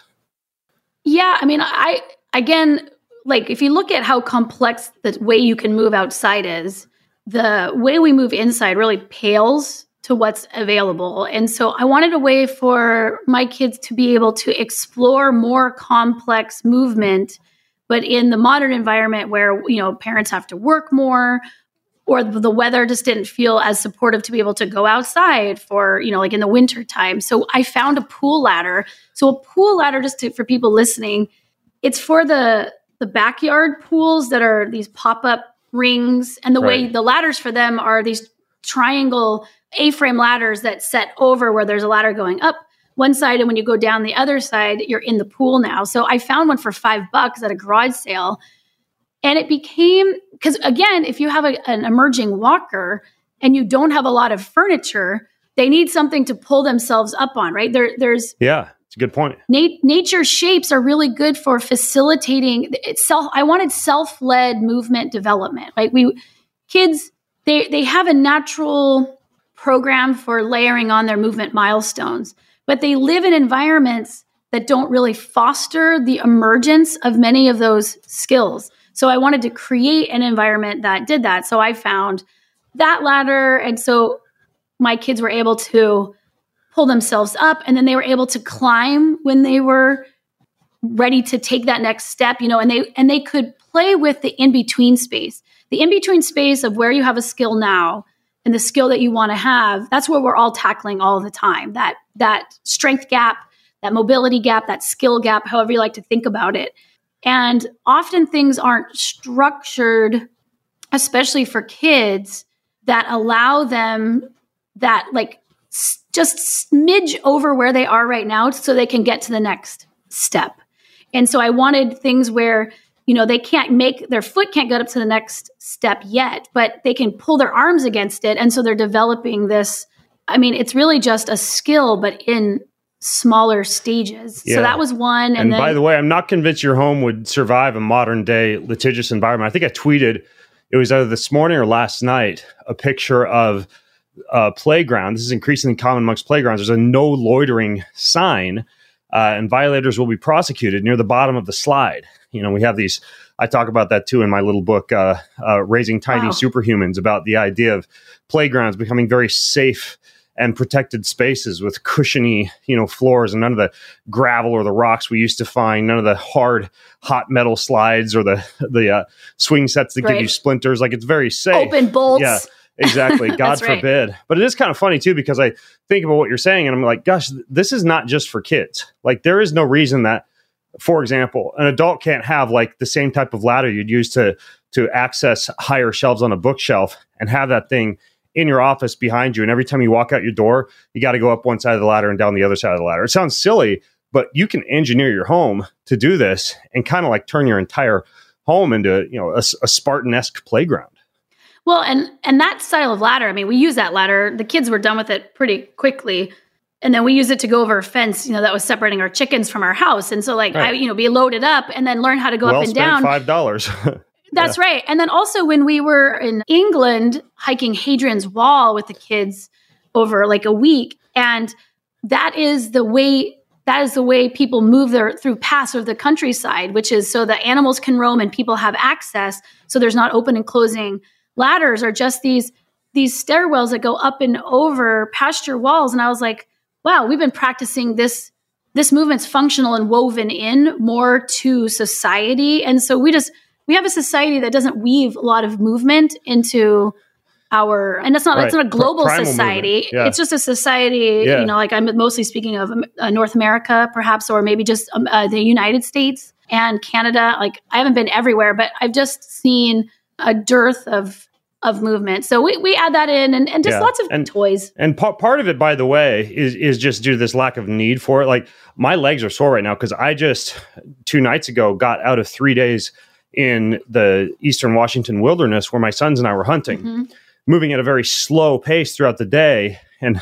Yeah, I mean, I, again, like if you look at how complex the way you can move outside is, the way we move inside really pales to what's available. And so I wanted a way for my kids to be able to explore more complex movement, but in the modern environment where, you know, parents have to work more, or the weather just didn't feel as supportive to be able to go outside for, you know, like in the winter time. So I found a pool ladder. So a pool ladder, just to, for people listening, it's for the the backyard pools that are these pop-up rings. And the right. way the ladders for them are these triangle A-frame ladders that set over where there's a ladder going up one side. And when you go down the other side, you're in the pool now. So I found one for five bucks at a garage sale. And it became, because again, if you have a, an emerging walker and you don't have a lot of furniture, they need something to pull themselves up on, right? There, there's yeah. It's a good point. Nat- nature shapes are really good for facilitating itself. I wanted self-led movement development. Like we kids, they they have a natural program for layering on their movement milestones, but they live in environments that don't really foster the emergence of many of those skills. So I wanted to create an environment that did that. So I found that ladder, and so my kids were able to pull themselves up, and then they were able to climb when they were ready to take that next step, you know, and they and they could play with the in-between space. The in-between space of where you have a skill now and the skill that you want to have, that's what we're all tackling all the time. That that strength gap, that mobility gap, that skill gap, however you like to think about it. And often things aren't structured, especially for kids, that allow them that like just smidge over where they are right now so they can get to the next step. And so I wanted things where, you know, they can't make, their foot can't get up to the next step yet, but they can pull their arms against it. And so they're developing this, I mean, it's really just a skill, but in smaller stages. Yeah. So that was one. And, and then, by the way, I'm not convinced your home would survive a modern day litigious environment. I think I tweeted, it was either this morning or last night, a picture of Uh, playground. This is increasingly common amongst playgrounds. There's a no loitering sign, uh, and violators will be prosecuted near the bottom of the slide. You know, we have these, I talk about that too in my little book, uh, uh, Raising Tiny wow. Superhumans, about the idea of playgrounds becoming very safe and protected spaces with cushiony, you know, floors, and none of the gravel or the rocks we used to find, none of the hard, hot metal slides or the, the uh, swing sets that right. give you splinters. Like, it's very safe. Open bolts. Yeah. Exactly. God right. forbid. But it is kind of funny too, because I think about what you're saying and I'm like, gosh, this is not just for kids. Like, there is no reason that, for example, an adult can't have like the same type of ladder you'd use to, to access higher shelves on a bookshelf and have that thing in your office behind you. And every time you walk out your door, you got to go up one side of the ladder and down the other side of the ladder. It sounds silly, but you can engineer your home to do this and kind of like turn your entire home into, you know, a, a Spartan-esque playground. Well, and and that style of ladder, I mean, we use that ladder. The kids were done with it pretty quickly. And then we used it to go over a fence, you know, that was separating our chickens from our house. And so like, right. I, you know, be loaded up and then learn how to go well up and down. five dollars. That's yeah. right. And then also when we were in England hiking Hadrian's Wall with the kids over like a week, and that is the way that is the way people move their through paths of the countryside, which is so the animals can roam and people have access. So there's not open and closing ladders, or just these these stairwells that go up and over pasture walls. And I was like, wow, we've been practicing this. This movement's functional and woven in more to society. And so we just we have a society that doesn't weave a lot of movement into our, and it's not, right. it's not a global Primal society. Yeah. It's just a society, yeah. you know, like I'm mostly speaking of uh, North America, perhaps, or maybe just um, uh, the United States and Canada. Like I haven't been everywhere, but I've just seen a dearth of of movement. So we, we add that in, and, and just yeah. lots of and, toys. And p- part of it, by the way, is is just due to this lack of need for it. Like my legs are sore right now because I just two nights ago got out of three days in the Eastern Washington wilderness where my sons and I were hunting, mm-hmm. moving at a very slow pace throughout the day. And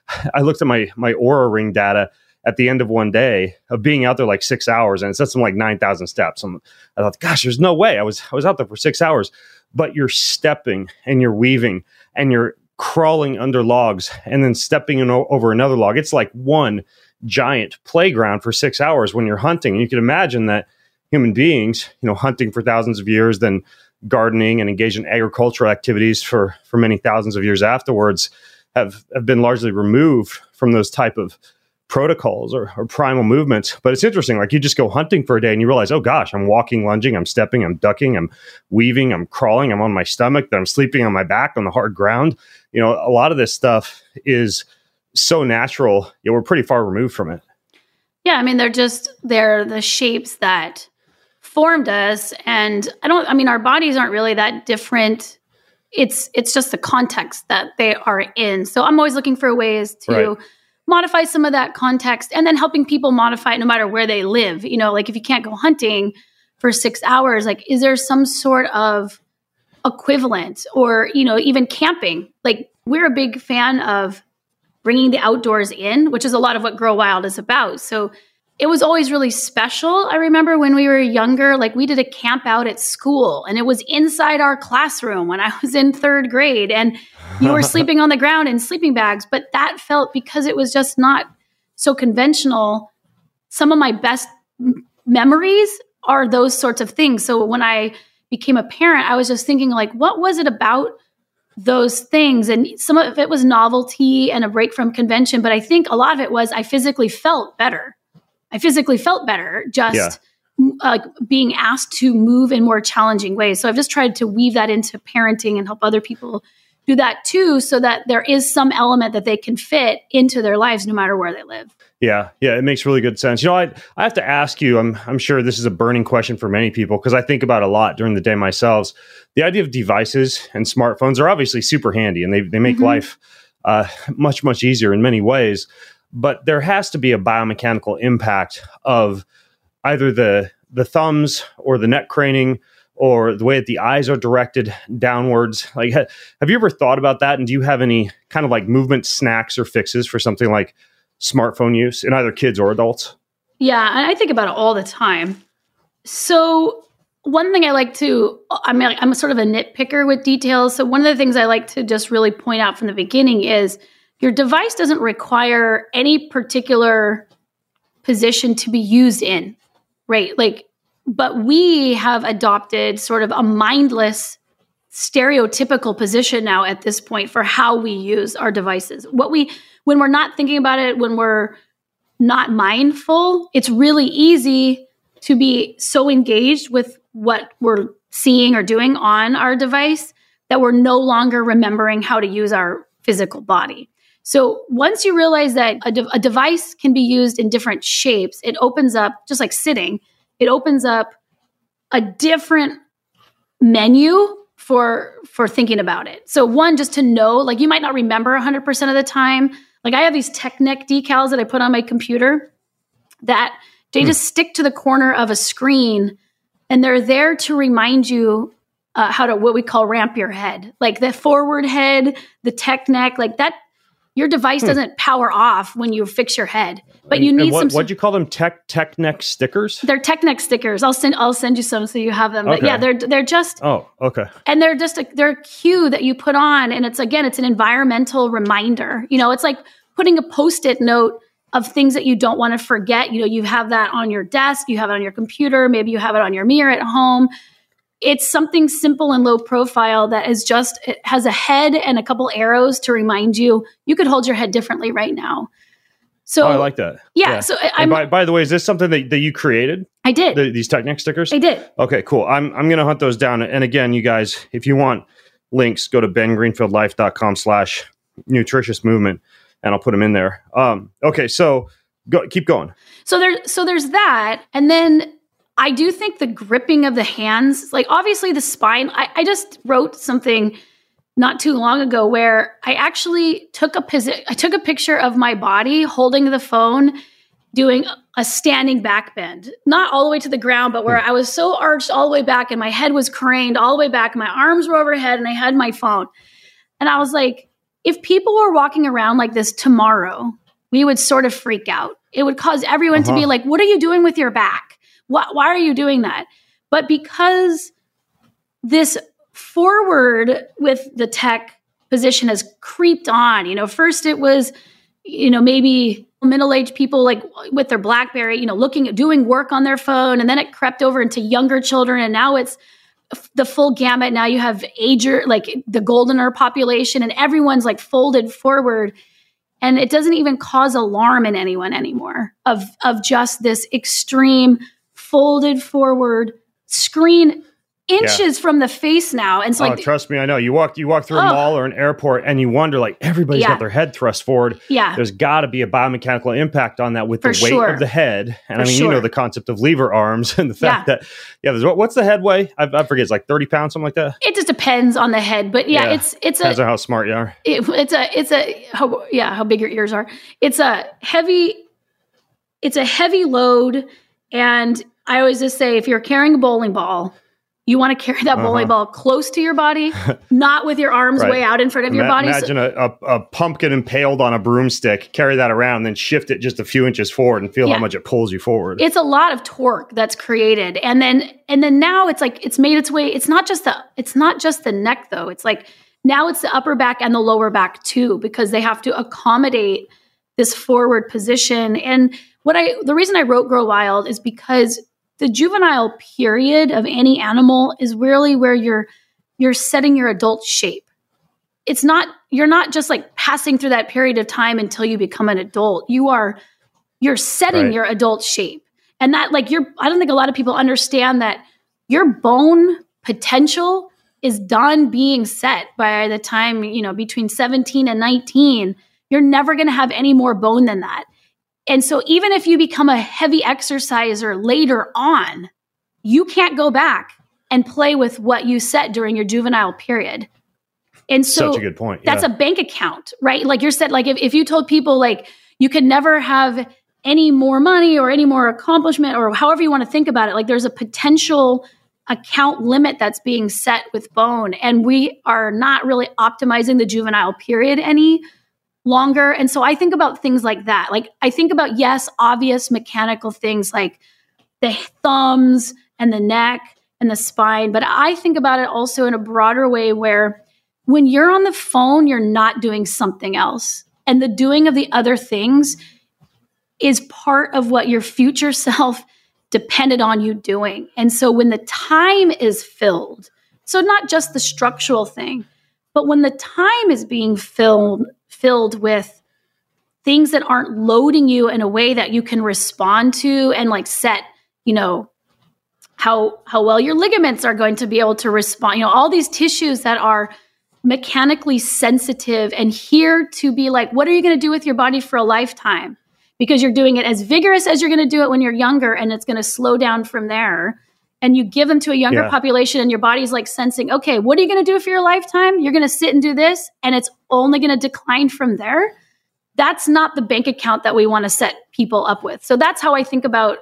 I looked at my my Oura Ring data at the end of one day of being out there like six hours, and it said something like nine thousand steps. I'm, I thought, gosh, there's no way. I was I was out there for six hours. But you're stepping and you're weaving and you're crawling under logs and then stepping in o- over another log. It's like one giant playground for six hours when you're hunting. And you can imagine that human beings, you know, hunting for thousands of years, then gardening and engaged in agricultural activities for, for many thousands of years afterwards, have, have been largely removed from those type of protocols or, or primal movements. But it's interesting, like you just go hunting for a day and you realize, oh gosh, I'm walking, lunging, I'm stepping, I'm ducking, I'm weaving, I'm crawling, I'm on my stomach, then I'm sleeping on my back on the hard ground. You know, a lot of this stuff is so natural. You know, we're pretty far removed from it. Yeah, I mean, they're just, they're the shapes that formed us. And I don't, I mean, our bodies aren't really that different. It's, it's just the context that they are in. So I'm always looking for ways to right. modify some of that context, and then helping people modify it no matter where they live. You know, like if you can't go hunting for six hours, like, is there some sort of equivalent, or, you know, even camping? Like we're a big fan of bringing the outdoors in, which is a lot of what Grow Wild is about. So it was always really special. I remember when we were younger, like we did a camp out at school, and it was inside our classroom when I was in third grade, and you were sleeping on the ground in sleeping bags. But that felt, because it was just not so conventional, some of my best m- memories are those sorts of things. So when I became a parent, I was just thinking, like, what was it about those things? And some of it was novelty and a break from convention. But I think a lot of it was I physically felt better. I physically felt better just yeah. uh, being asked to move in more challenging ways. So I've just tried to weave that into parenting and help other people do that too, so that there is some element that they can fit into their lives no matter where they live. Yeah, yeah, it makes really good sense. You know, I I have to ask you, I'm I'm sure this is a burning question for many people, because I think about it a lot during the day myself. The idea of devices and smartphones are obviously super handy, and they, they make mm-hmm. life uh, much, much easier in many ways. But there has to be a biomechanical impact of either the the thumbs or the neck craning or the way that the eyes are directed downwards. Like, ha- have you ever thought about that? And do you have any kind of like movement snacks or fixes for something like smartphone use in either kids or adults? Yeah, and I think about it all the time. So one thing I like to, I mean, I'm a sort of a nitpicker with details. So one of the things I like to just really point out from the beginning is your device doesn't require any particular position to be used in, right? Like, but we have adopted sort of a mindless, stereotypical position now at this point for how we use our devices. What we, when we're not thinking about it, when we're not mindful, it's really easy to be so engaged with what we're seeing or doing on our device that we're no longer remembering how to use our physical body. So once you realize that a, de- a device can be used in different shapes, it opens up, just like sitting, it opens up a different menu for for thinking about it. So one, just to know, like you might not remember one hundred percent of the time. Like I have these Tech Neck decals that I put on my computer, that they just stick to the corner of a screen, and they're there to remind you uh, how to, what we call ramp your head, like the forward head, the tech neck, like that. Your device doesn't power off when you fix your head, but and, you need and what, some. What'd you call them? Tech tech neck stickers? They're tech neck stickers. I'll send. I'll send you some so you have them. Okay. But yeah, they're they're just. Oh, okay. And they're just a, they're a cue that you put on, and it's again, it's an environmental reminder. You know, it's like putting a Post-it note of things that you don't want to forget. You know, you have that on your desk, you have it on your computer, maybe you have it on your mirror at home. It's something simple and low profile that is just, it has a head and a couple arrows to remind you, you could hold your head differently right now. So oh, I like that. Yeah. yeah. So I, by, by the way, is this something that, that you created? I did. The, these Tech Neck stickers? I did. Okay, cool. I'm I'm going to hunt those down. And again, you guys, if you want links, go to ben greenfield life dot com slash nutritious movement, and I'll put them in there. Um, okay. So go, keep going. So there, so there's that. And then I do think the gripping of the hands, like obviously the spine, I, I just wrote something not too long ago where I actually took a posi- I took a picture of my body holding the phone, doing a standing back bend, not all the way to the ground, but where I was so arched all the way back and my head was craned all the way back. My arms were overhead and I had my phone. And I was like, if people were walking around like this tomorrow, we would sort of freak out. It would cause everyone uh-huh. to be like, what are you doing with your back? Why, why are you doing that? But because this forward with the tech position has creeped on, you know, first it was, you know, maybe middle-aged people like with their BlackBerry, you know, looking at doing work on their phone. And then it crept over into younger children. And now it's the full gamut. Now you have ager, like the goldener population, and everyone's like folded forward. And it doesn't even cause alarm in anyone anymore of, of just this extreme folded forward screen inches yeah. from the face now. And it's like, oh, trust me, I know. You walk you walk through a oh, mall or an airport and you wonder, like, everybody's yeah. got their head thrust forward. Yeah. There's got to be a biomechanical impact on that with For the weight sure. of the head. And For I mean, sure. you know the concept of lever arms and the fact yeah. that, yeah, there's, what's the head weigh? I, I forget, it's like thirty pounds, something like that? It just depends on the head. But yeah, yeah. it's it's Depends a... on how smart you are. It, it's a, it's a, how, yeah, how big your ears are. It's a heavy, it's a heavy load. And I always just say, if you're carrying a bowling ball, you want to carry that bowling uh-huh. ball close to your body, not with your arms right. way out in front of Ima- your body. Imagine a, a, a pumpkin impaled on a broomstick, carry that around, then shift it just a few inches forward and feel yeah. how much it pulls you forward. It's a lot of torque that's created. And then and then now it's like it's made its way. It's not just the it's not just the neck though. It's like now it's the upper back and the lower back too, because they have to accommodate this forward position. And what I the reason I wrote Grow Wild is because the juvenile period of any animal is really where you're you're setting your adult shape. It's not you're not just like passing through that period of time until you become an adult. You are you're setting right. your adult shape. And that like you're I don't think a lot of people understand that your bone potential is done being set by the time, you know, between seventeen and nineteen. You're never going to have any more bone than that. And so even if you become a heavy exerciser later on, you can't go back and play with what you set during your juvenile period. And so such a good point. That's yeah. a bank account, right? Like you're said, like if, if you told people like you could never have any more money or any more accomplishment or however you want to think about it, like there's a potential account limit that's being set with bone. And we are not really optimizing the juvenile period any longer. And so I think about things like that. Like I think about, yes, obvious mechanical things like the thumbs and the neck and the spine. But I think about it also in a broader way where when you're on the phone, you're not doing something else. And the doing of the other things is part of what your future self depended on you doing. And so when the time is filled, so not just the structural thing, but when the time is being filled, filled with things that aren't loading you in a way that you can respond to and like set, you know, how how well your ligaments are going to be able to respond, you know, all these tissues that are mechanically sensitive and here to be like, what are you going to do with your body for a lifetime? Because you're doing it as vigorous as you're going to do it when you're younger, and it's going to slow down from there. And you give them to a younger yeah. population and your body's like sensing, okay, what are you going to do for your lifetime? You're going to sit and do this and it's only going to decline from there. that's not the bank account that we want to set people up with. So that's how I think about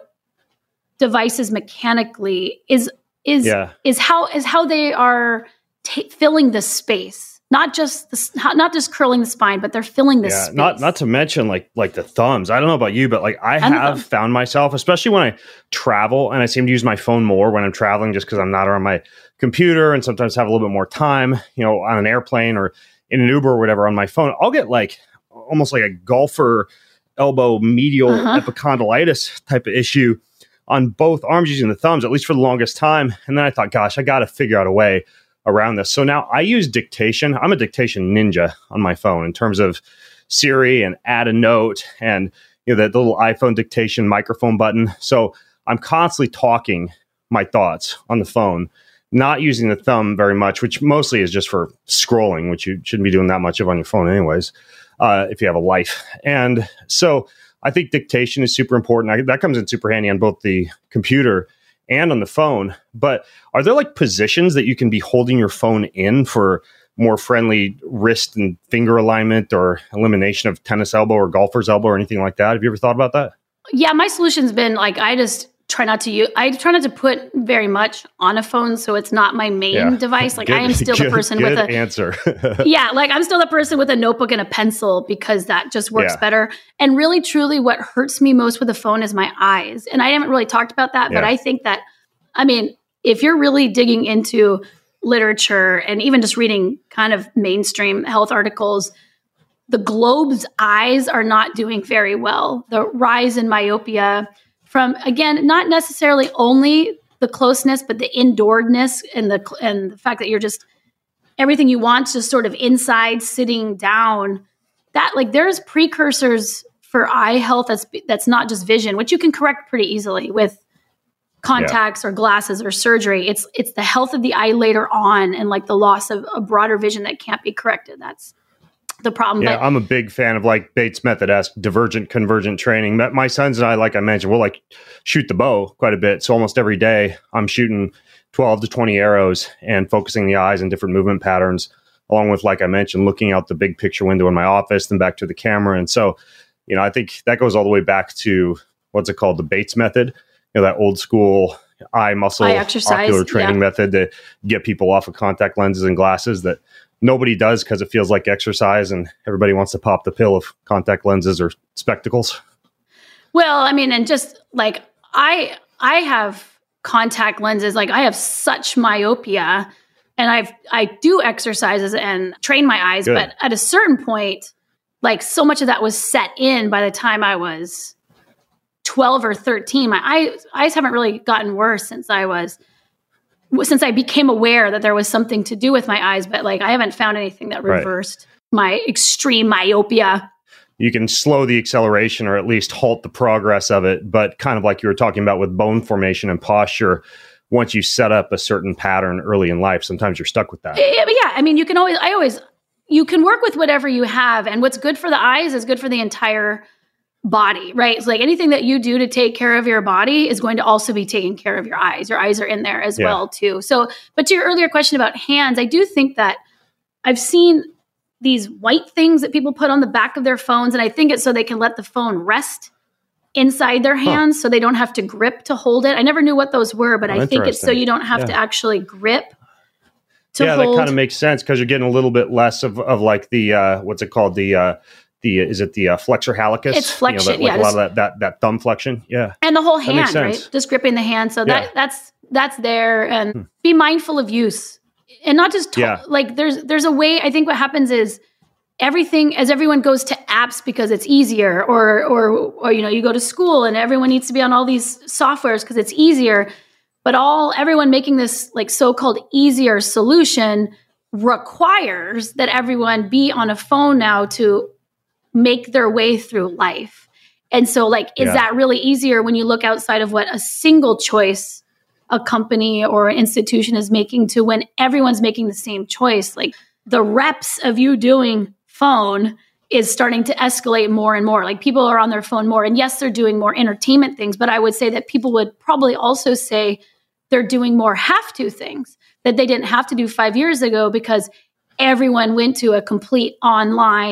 devices mechanically is is yeah. is how is how they are t- filling the space, not just the, not just curling the spine, but they're filling the yeah, space. Not not to mention like like the thumbs. I don't know about you, but like I And the have thumb. found myself, especially when I travel, and I seem to use my phone more when I'm traveling, just because I'm not on my computer, and sometimes have a little bit more time, you know, on an airplane or in an Uber or whatever on my phone. I'll get like almost like a golfer elbow medial Uh-huh. epicondylitis type of issue on both arms using the thumbs, at least for the longest time. And then I thought, gosh, I got to figure out a way around this. So now I use dictation. I'm a dictation ninja on my phone in terms of Siri and add a note and, you know, that little iPhone dictation microphone button. So I'm constantly talking my thoughts on the phone, not using the thumb very much, which mostly is just for scrolling, which you shouldn't be doing that much of on your phone anyways, uh, if you have a life. And so I think dictation is super important. I, that comes in super handy on both the computer and on the phone. But are there like positions that you can be holding your phone in for more friendly wrist and finger alignment or elimination of tennis elbow or golfer's elbow or anything like that? Have you ever thought about that? Yeah, my solution's been like I just try not to use. I try not to put very much on a phone, so it's not my main Yeah. device. Like Good- I am still good- the person good with a answer. yeah, like I'm still the person with a notebook and a pencil because that just works Yeah. better. And really, truly, what hurts me most with the phone is my eyes. And I haven't really talked about that, but Yeah. I think that, I mean, if you're really digging into literature and even just reading kind of mainstream health articles, the globe's eyes are not doing very well. The rise in myopia from, again, not necessarily only the closeness, but the indooredness and the and the fact that you're just everything you want just sort of inside, sitting down. That like there's precursors for eye health that's that's not just vision, which you can correct pretty easily with contacts or glasses or surgery. It's it's the health of the eye later on and like the loss of a broader vision that can't be corrected. That's the problem. Yeah, But I'm a big fan of like Bates method-esque divergent convergent training. My- My sons and I, like I mentioned, we'll like shoot the bow quite a bit. So almost every day I'm shooting twelve to twenty arrows and focusing the eyes on different movement patterns, along with, like I mentioned, looking out the big picture window in my office, then back to the camera. And so, you know, I think that goes all the way back to what's it called? The Bates method, you know, that old school eye muscle Eye exercise, ocular training yeah. method to get people off of contact lenses and glasses that nobody does because it feels like exercise and everybody wants to pop the pill of contact lenses or spectacles. Well, I mean, and just like I I have contact lenses, like I have such myopia and I've I do exercises and train my eyes, Good. but at a certain point, like so much of that was set in by the time I was twelve or thirteen. My eyes, eyes haven't really gotten worse since I was since I became aware that there was something to do with my eyes, but like I haven't found anything that Right. reversed my extreme myopia. You can slow the acceleration or at least halt the progress of it. But kind of like you were talking about with bone formation and posture, once you set up a certain pattern early in life, sometimes you're stuck with that. Yeah, but yeah, I mean, you can always, I always, you can work with whatever you have, and what's good for the eyes is good for the entire body, right? It's like anything that you do to take care of your body is going to also be taking care of your eyes. Your eyes are in there as Yeah. well, too. So, but to your earlier question about hands, I do think that I've seen these white things that people put on the back of their phones, and I think it's so they can let the phone rest inside their hands so they don't have to grip to hold it. I never knew what those were, but Oh, I think it's so interesting. you don't have to Yeah. actually grip to yeah, hold. that kind of makes sense because you're getting a little bit less of, of like the, uh, what's it called? The, uh, the, is it the uh, flexor hallucus? It's flexion, You know, that, like yeah, a lot just- of that, that, that thumb flexion. Yeah. and the whole That makes hand, sense. right? Just gripping the hand. So that Yeah. that's that's there, and Hmm. be mindful of use, and not just to- Yeah. like there's there's a way. I think what happens is everything as everyone goes to apps because it's easier, or or or you know you go to school and everyone needs to be on all these softwares because it's easier. But all everyone making this like so-called easier solution requires that everyone be on a phone now to make their way through life. And so like, is Yeah. that really easier when you look outside of what a single choice a company or an institution is making to when everyone's making the same choice? Like the reps of you doing phone is starting to escalate more and more. Like people are on their phone more. And yes, they're doing more entertainment things, but I would say that people would probably also say they're doing more have to things that they didn't have to do five years ago because everyone went to a complete online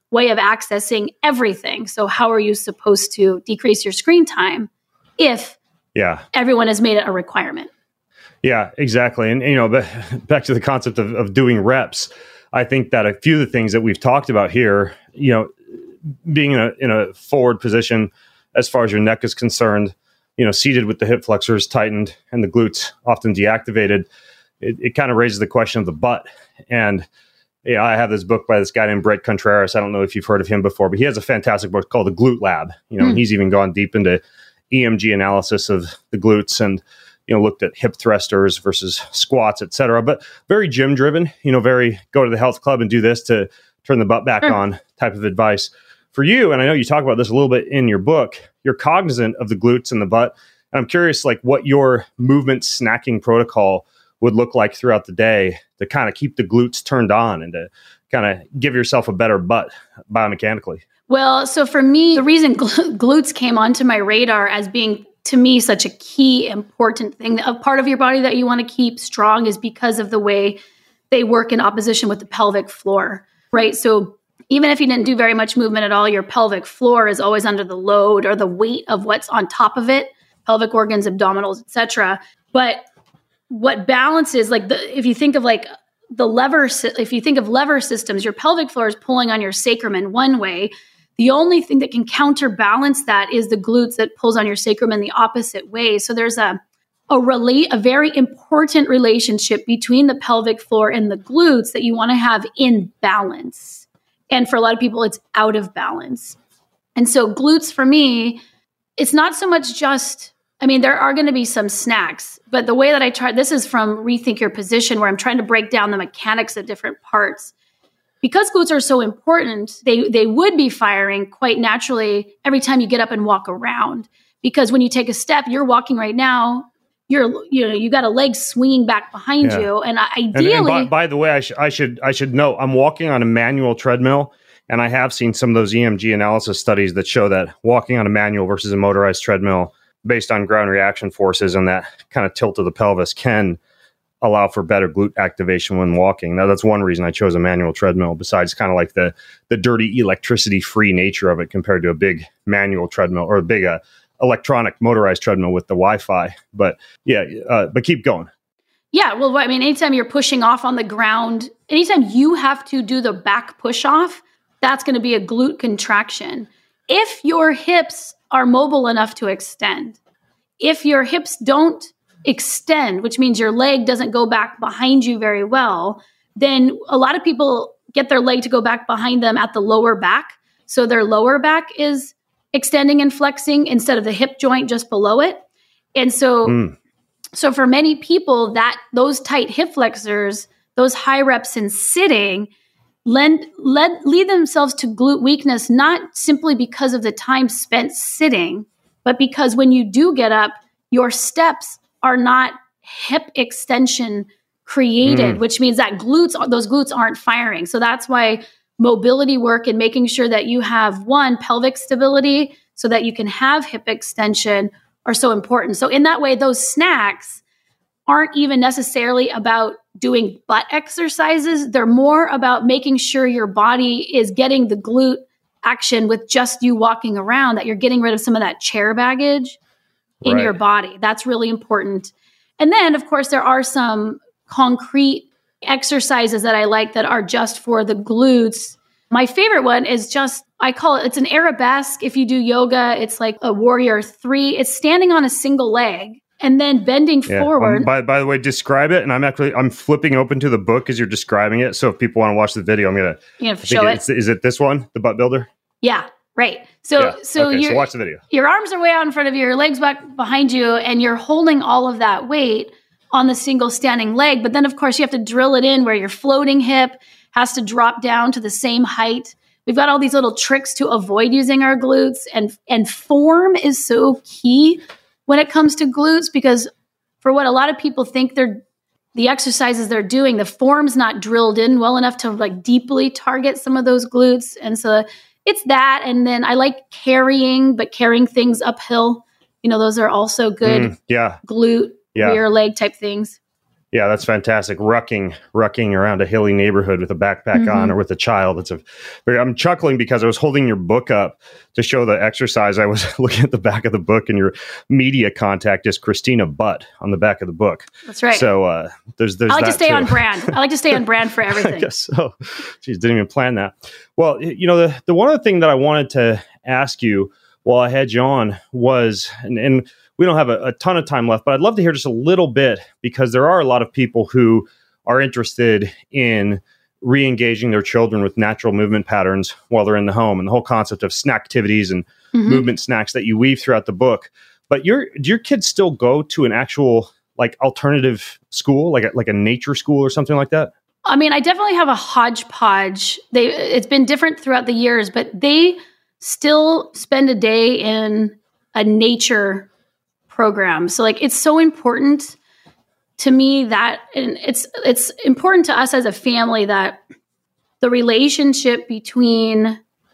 way of accessing everything. So how are you supposed to decrease your screen time if yeah. everyone has made it a requirement? Yeah, exactly. And, you know, but back to the concept of, of doing reps, I think that a few of the things that we've talked about here, you know, being in a, in a forward position as far as your neck is concerned, you know, seated with the hip flexors tightened and the glutes often deactivated, it, it kind of raises the question of the butt. And yeah, I have this book by this guy named Brett Contreras. I don't know if you've heard of him before, but he has a fantastic book called The Glute Lab. You know, mm. and he's even gone deep into E M G analysis of the glutes and, you know, looked at hip thrusters versus squats, et cetera. But very gym driven, you know, very go to the health club and do this to turn the butt back sure. on type of advice. For you, and I know you talk about this a little bit in your book, you're cognizant of the glutes and the butt. And I'm curious, like, what your movement snacking protocol would look like throughout the day to kind of keep the glutes turned on and to kind of give yourself a better butt biomechanically. Well, so for me, the reason gl- glutes came onto my radar as being, to me, such a key, important thing, a part of your body that you want to keep strong, is because of the way they work in opposition with the pelvic floor, right? So even if you didn't do very much movement at all, your pelvic floor is always under the load or the weight of what's on top of it, pelvic organs, abdominals, et cetera. But what balances, like the, if you think of like the lever, if you think of lever systems, your pelvic floor is pulling on your sacrum in one way. The only thing that can counterbalance that is the glutes that pulls on your sacrum in the opposite way. So there's a a relate a very important relationship between the pelvic floor and the glutes that you want to have in balance. And for a lot of people, it's out of balance. And so glutes for me, it's not so much just, I mean, there are going to be some snacks, but the way that I try, this is from Rethink Your Position, where I'm trying to break down the mechanics of different parts. Because glutes are so important, they, they would be firing quite naturally every time you get up and walk around. Because when you take a step, you're walking right now, you're, you know, you got a leg swinging back behind yeah. you. And ideally, and, and by, by the way, I, sh- I should, I should note, I'm walking on a manual treadmill, and I have seen some of those E M G analysis studies that show that walking on a manual versus a motorized treadmill based on ground reaction forces and that kind of tilt of the pelvis can allow for better glute activation when walking. Now, that's one reason I chose a manual treadmill, besides kind of like the, the dirty electricity free nature of it compared to a big manual treadmill or a big, uh, electronic motorized treadmill with the Wi-Fi. But yeah, uh, but keep going. Yeah. Well, I mean, anytime you're pushing off on the ground, anytime you have to do the back push off, that's going to be a glute contraction. If your hips are mobile enough to extend, if your hips don't extend, which means your leg doesn't go back behind you very well, then a lot of people get their leg to go back behind them at the lower back. So their lower back is extending and flexing instead of the hip joint just below it. And so, mm. so for many people, that those tight hip flexors, those high reps in sitting, lend, led, lead themselves to glute weakness, not simply because of the time spent sitting, but because when you do get up, your steps are not hip extension created, mm. which means that glutes, those glutes aren't firing. So that's why mobility work and making sure that you have, one, pelvic stability so that you can have hip extension are so important. So in that way, those snacks aren't even necessarily about doing butt exercises. They're more about making sure your body is getting the glute action with just you walking around, that you're getting rid of some of that chair baggage in right. your body. That's really important. And then, of course, there are some concrete exercises that I like that are just for the glutes. My favorite one is just, I call it, it's an arabesque. If you do yoga, it's like a warrior three. It's standing on a single leg and then bending yeah. forward. Um, by, by the way, describe it. And I'm actually, I'm flipping open to the book as you're describing it. So if people want to watch the video, I'm going to you know, show it. Is it this one, the butt builder? Yeah. Right. So, yeah. so, okay, so watch the video. Your arms are way out in front of you, your legs back behind you, and you're holding all of that weight on the single standing leg. But then, of course, you have to drill it in where your floating hip has to drop down to the same height. We've got all these little tricks to avoid using our glutes, and, and form is so key when it comes to glutes, because for what a lot of people think they're, the exercises they're doing, the form's not drilled in well enough to like deeply target some of those glutes. And so it's that. And then I like carrying, but carrying things uphill. You know, those are also good mm, yeah. glute, yeah. rear leg type things. Yeah, that's fantastic. Rucking, rucking around a hilly neighborhood with a backpack mm-hmm. on or with a child. It's a. I'm chuckling because I was holding your book up to show the exercise. I was looking at the back of the book, and your media contact is Christina Butt on the back of the book. That's right. So uh, there's there's. I like that to stay too. on brand. I like to stay on brand for everything. I guess so. Geez, didn't even plan that. Well, you know, the the one other thing that I wanted to ask you while I had you on was, and. and we don't have a, a ton of time left, but I'd love to hear just a little bit, because there are a lot of people who are interested in re-engaging their children with natural movement patterns while they're in the home, and the whole concept of snack activities and mm-hmm. movement snacks that you weave throughout the book. But your do your kids still go to an actual like alternative school, like a, like a nature school or something like that? I mean, I definitely have a hodgepodge. They it's been different throughout the years, but they still spend a day in a nature program. So like, it's so important to me that, and it's, it's important to us as a family that the relationship between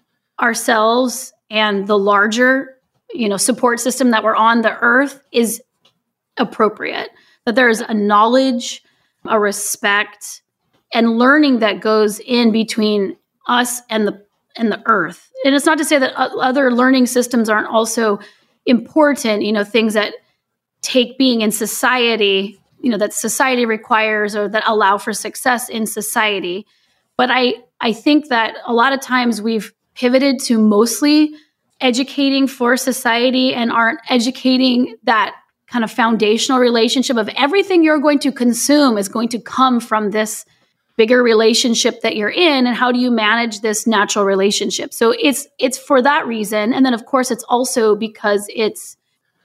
ourselves and the larger, you know, support system that we're on the earth is appropriate, that there's a knowledge, a respect, and learning that goes in between us and the, and the earth. And it's not to say that other learning systems aren't also important, you know, things that take being in society, you know, that society requires or that allow for success in society. But I, I think that a lot of times we've pivoted to mostly educating for society and aren't educating that kind of foundational relationship of everything you're going to consume is going to come from this bigger relationship that you're in, and how do you manage this natural relationship? So it's it's for that reason. And then of course it's also because it's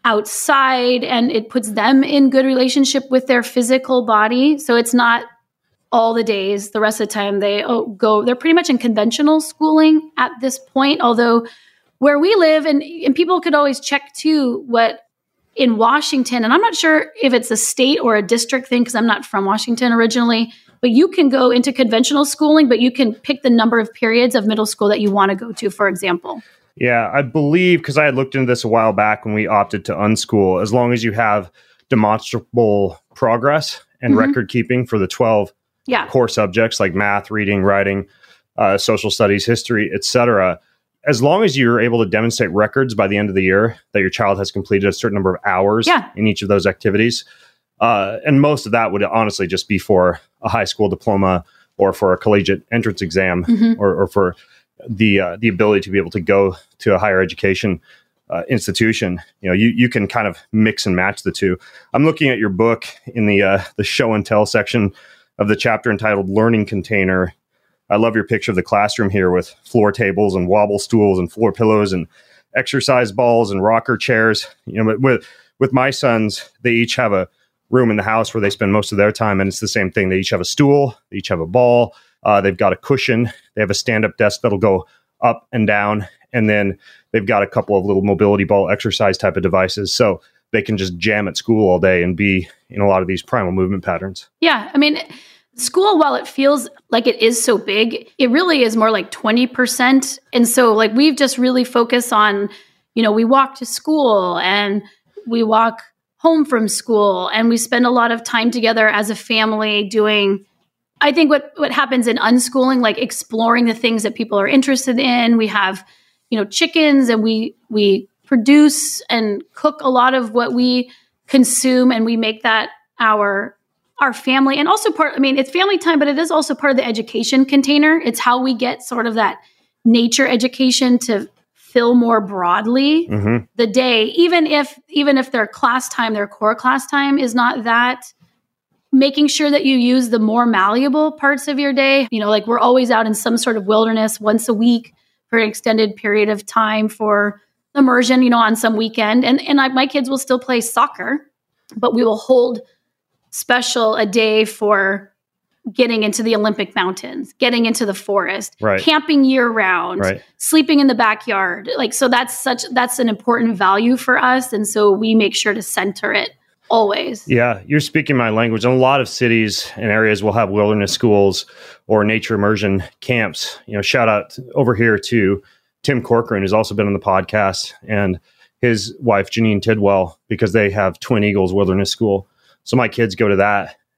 outside and it puts them in good relationship with their physical body. So it's not all the days, the rest of the time they oh, go, they're pretty much in conventional schooling at this point. Although where we live, and, and people could always check too, what in Washington, and I'm not sure if it's a state or a district thing because I'm not from Washington originally, but you can go into conventional schooling, but you can pick the number of periods of middle school that you want to go to, for example. Yeah, I believe, because I had looked into this a while back when we opted to unschool, as long as you have demonstrable progress and mm-hmm. record keeping for the twelve yeah. core subjects like math, reading, writing, uh, social studies, history, et cetera, as long as you're able to demonstrate records by the end of the year that your child has completed a certain number of hours yeah. in each of those activities, uh, and most of that would honestly just be for a high school diploma or for a collegiate entrance exam mm-hmm. or, or for the uh, the ability to be able to go to a higher education uh, institution. You know, you you can kind of mix and match the two. I'm looking at your book in the uh, the show and tell section of the chapter entitled Learning Container. I love your picture of the classroom here with floor tables and wobble stools and floor pillows and exercise balls and rocker chairs. You know, with with my sons, they each have a room in the house where they spend most of their time, and it's the same thing. They each have a stool, they each have a ball. Uh, they've got a cushion. They have a stand-up desk that'll go up and down. And then they've got a couple of little mobility ball exercise type of devices. So they can just jam at school all day and be in a lot of these primal movement patterns. Yeah. I mean, school, while it feels like it is so big, it really is more like twenty percent. And so like we've just really focused on, you know, we walk to school and we walk home from school and we spend a lot of time together as a family doing I think what, what happens in unschooling, like exploring the things that people are interested in. We have, you know, chickens and we, we produce and cook a lot of what we consume, and we make that our, our family. And also part, I mean, it's family time, but it is also part of the education container. It's how we get sort of that nature education to fill more broadly mm-hmm. the day, even if, even if their class time, their core class time is not that. Making sure that you use the more malleable parts of your day. You know, like we're always out in some sort of wilderness once a week for an extended period of time for immersion, you know, on some weekend. And and I, my kids will still play soccer, but we will hold special a day for getting into the Olympic Mountains, getting into the forest, right. camping year round, right. sleeping in the backyard. Like, so that's such, that's an important value for us. And so we make sure to center it always. Yeah, you're speaking my language. And a lot of cities and areas will have wilderness schools or nature immersion camps. You know, shout out over here to Tim Corcoran, who's also been on the podcast, and his wife, Janine Tidwell, because they have Twin Eagles Wilderness School. So my kids go to that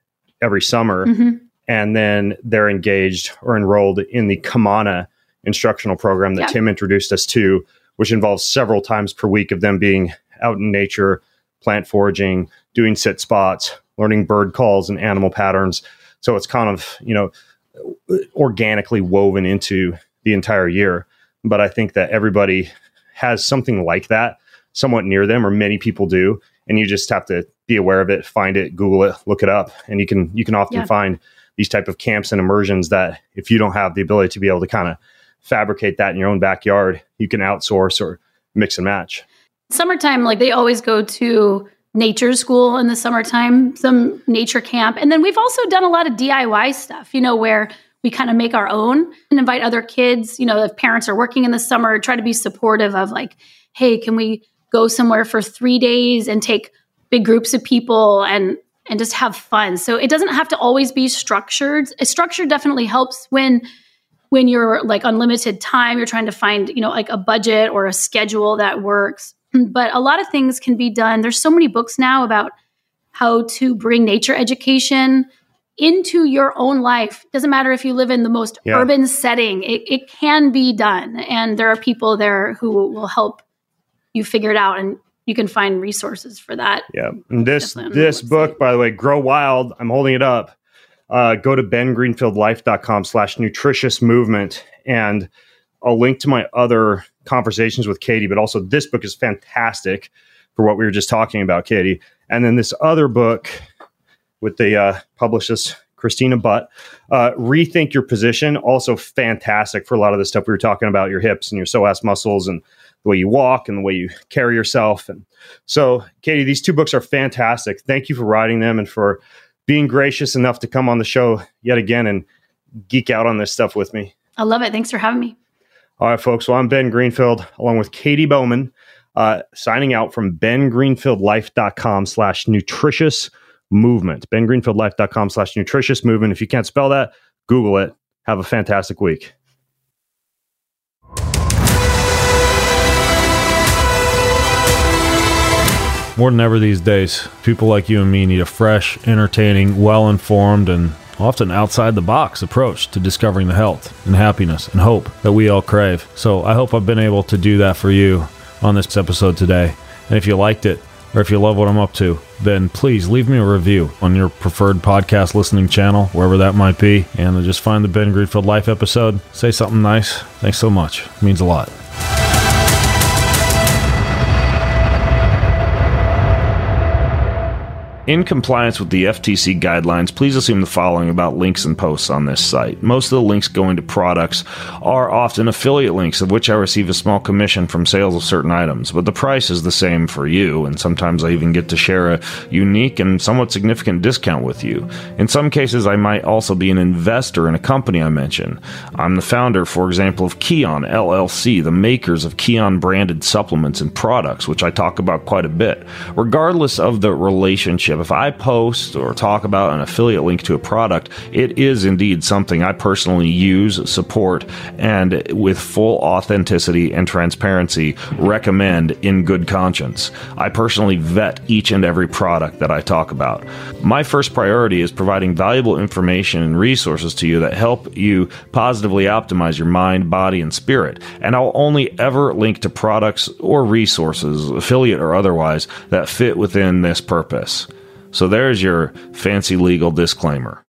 every summer. Mm-hmm. And then they're engaged or enrolled in the Kamana instructional program that Yeah. Tim introduced us to, which involves several times per week of them being out in nature, plant foraging, doing sit spots, learning bird calls and animal patterns. So it's kind of, you know, organically woven into the entire year. But I think that everybody has something like that somewhat near them, or many people do. And you just have to be aware of it, find it, Google it, look it up. And you can, you can often Yeah. find these type of camps and immersions that if you don't have the ability to be able to kind of fabricate that in your own backyard, you can outsource or mix and match. Summertime, like they always go to nature school in the summertime, some nature camp. And then we've also done a lot of D I Y stuff, you know, where we kind of make our own and invite other kids, you know, if parents are working in the summer, try to be supportive of like, hey, can we go somewhere for three days and take big groups of people and and just have fun. So it doesn't have to always be structured. A structure definitely helps when when you're like unlimited time, you're trying to find, you know, like a budget or a schedule that works. But a lot of things can be done. There's so many books now about how to bring nature education into your own life. Doesn't matter if you live in the most Yeah. urban setting, it, it can be done. And there are people there who will help you figure it out, and you can find resources for that. Yeah. And this Definitely on the this website. book, by the way, Grow Wild, I'm holding it up. Uh, go to ben greenfield life dot com slash nutritious movement. And I'll link to my other conversations with Katie, but also this book is fantastic for what we were just talking about, Katie. And then this other book with the uh, publicist, Christina Butt, uh, Rethink Your Position, also fantastic for a lot of the stuff we were talking about, your hips and your psoas muscles and the way you walk and the way you carry yourself. And so, Katie, these two books are fantastic. Thank you for writing them and for being gracious enough to come on the show yet again and geek out on this stuff with me. I love it. Thanks for having me. All right, folks. Well, I'm Ben Greenfield along with Katie Bowman, uh, signing out from ben greenfield life dot com slash nutritious movement. ben greenfield life dot com slash nutritious movement. If you can't spell that, Google it. Have a fantastic week. More than ever these days, people like you and me need a fresh, entertaining, well-informed, and often outside-the-box approach to discovering the health and happiness and hope that we all crave. So I hope I've been able to do that for you on this episode today. And if you liked it, or if you love what I'm up to, then please leave me a review on your preferred podcast listening channel, wherever that might be, and just find the Ben Greenfield Life episode. Say something nice. Thanks so much. It means a lot. In compliance with the F T C guidelines, please assume the following about links and posts on this site. Most of the links going to products are often affiliate links, of which I receive a small commission from sales of certain items, but the price is the same for you, and sometimes I even get to share a unique and somewhat significant discount with you. In some cases, I might also be an investor in a company I mention. I'm the founder, for example, of Kion L L C, the makers of Kion branded supplements and products, which I talk about quite a bit. Regardless of the relationship, if I post or talk about an affiliate link to a product, it is indeed something I personally use, support, and with full authenticity and transparency recommend in good conscience. I personally vet each and every product that I talk about. My first priority is providing valuable information and resources to you that help you positively optimize your mind, body, and spirit. And I'll only ever link to products or resources, affiliate or otherwise, that fit within this purpose. So there's your fancy legal disclaimer.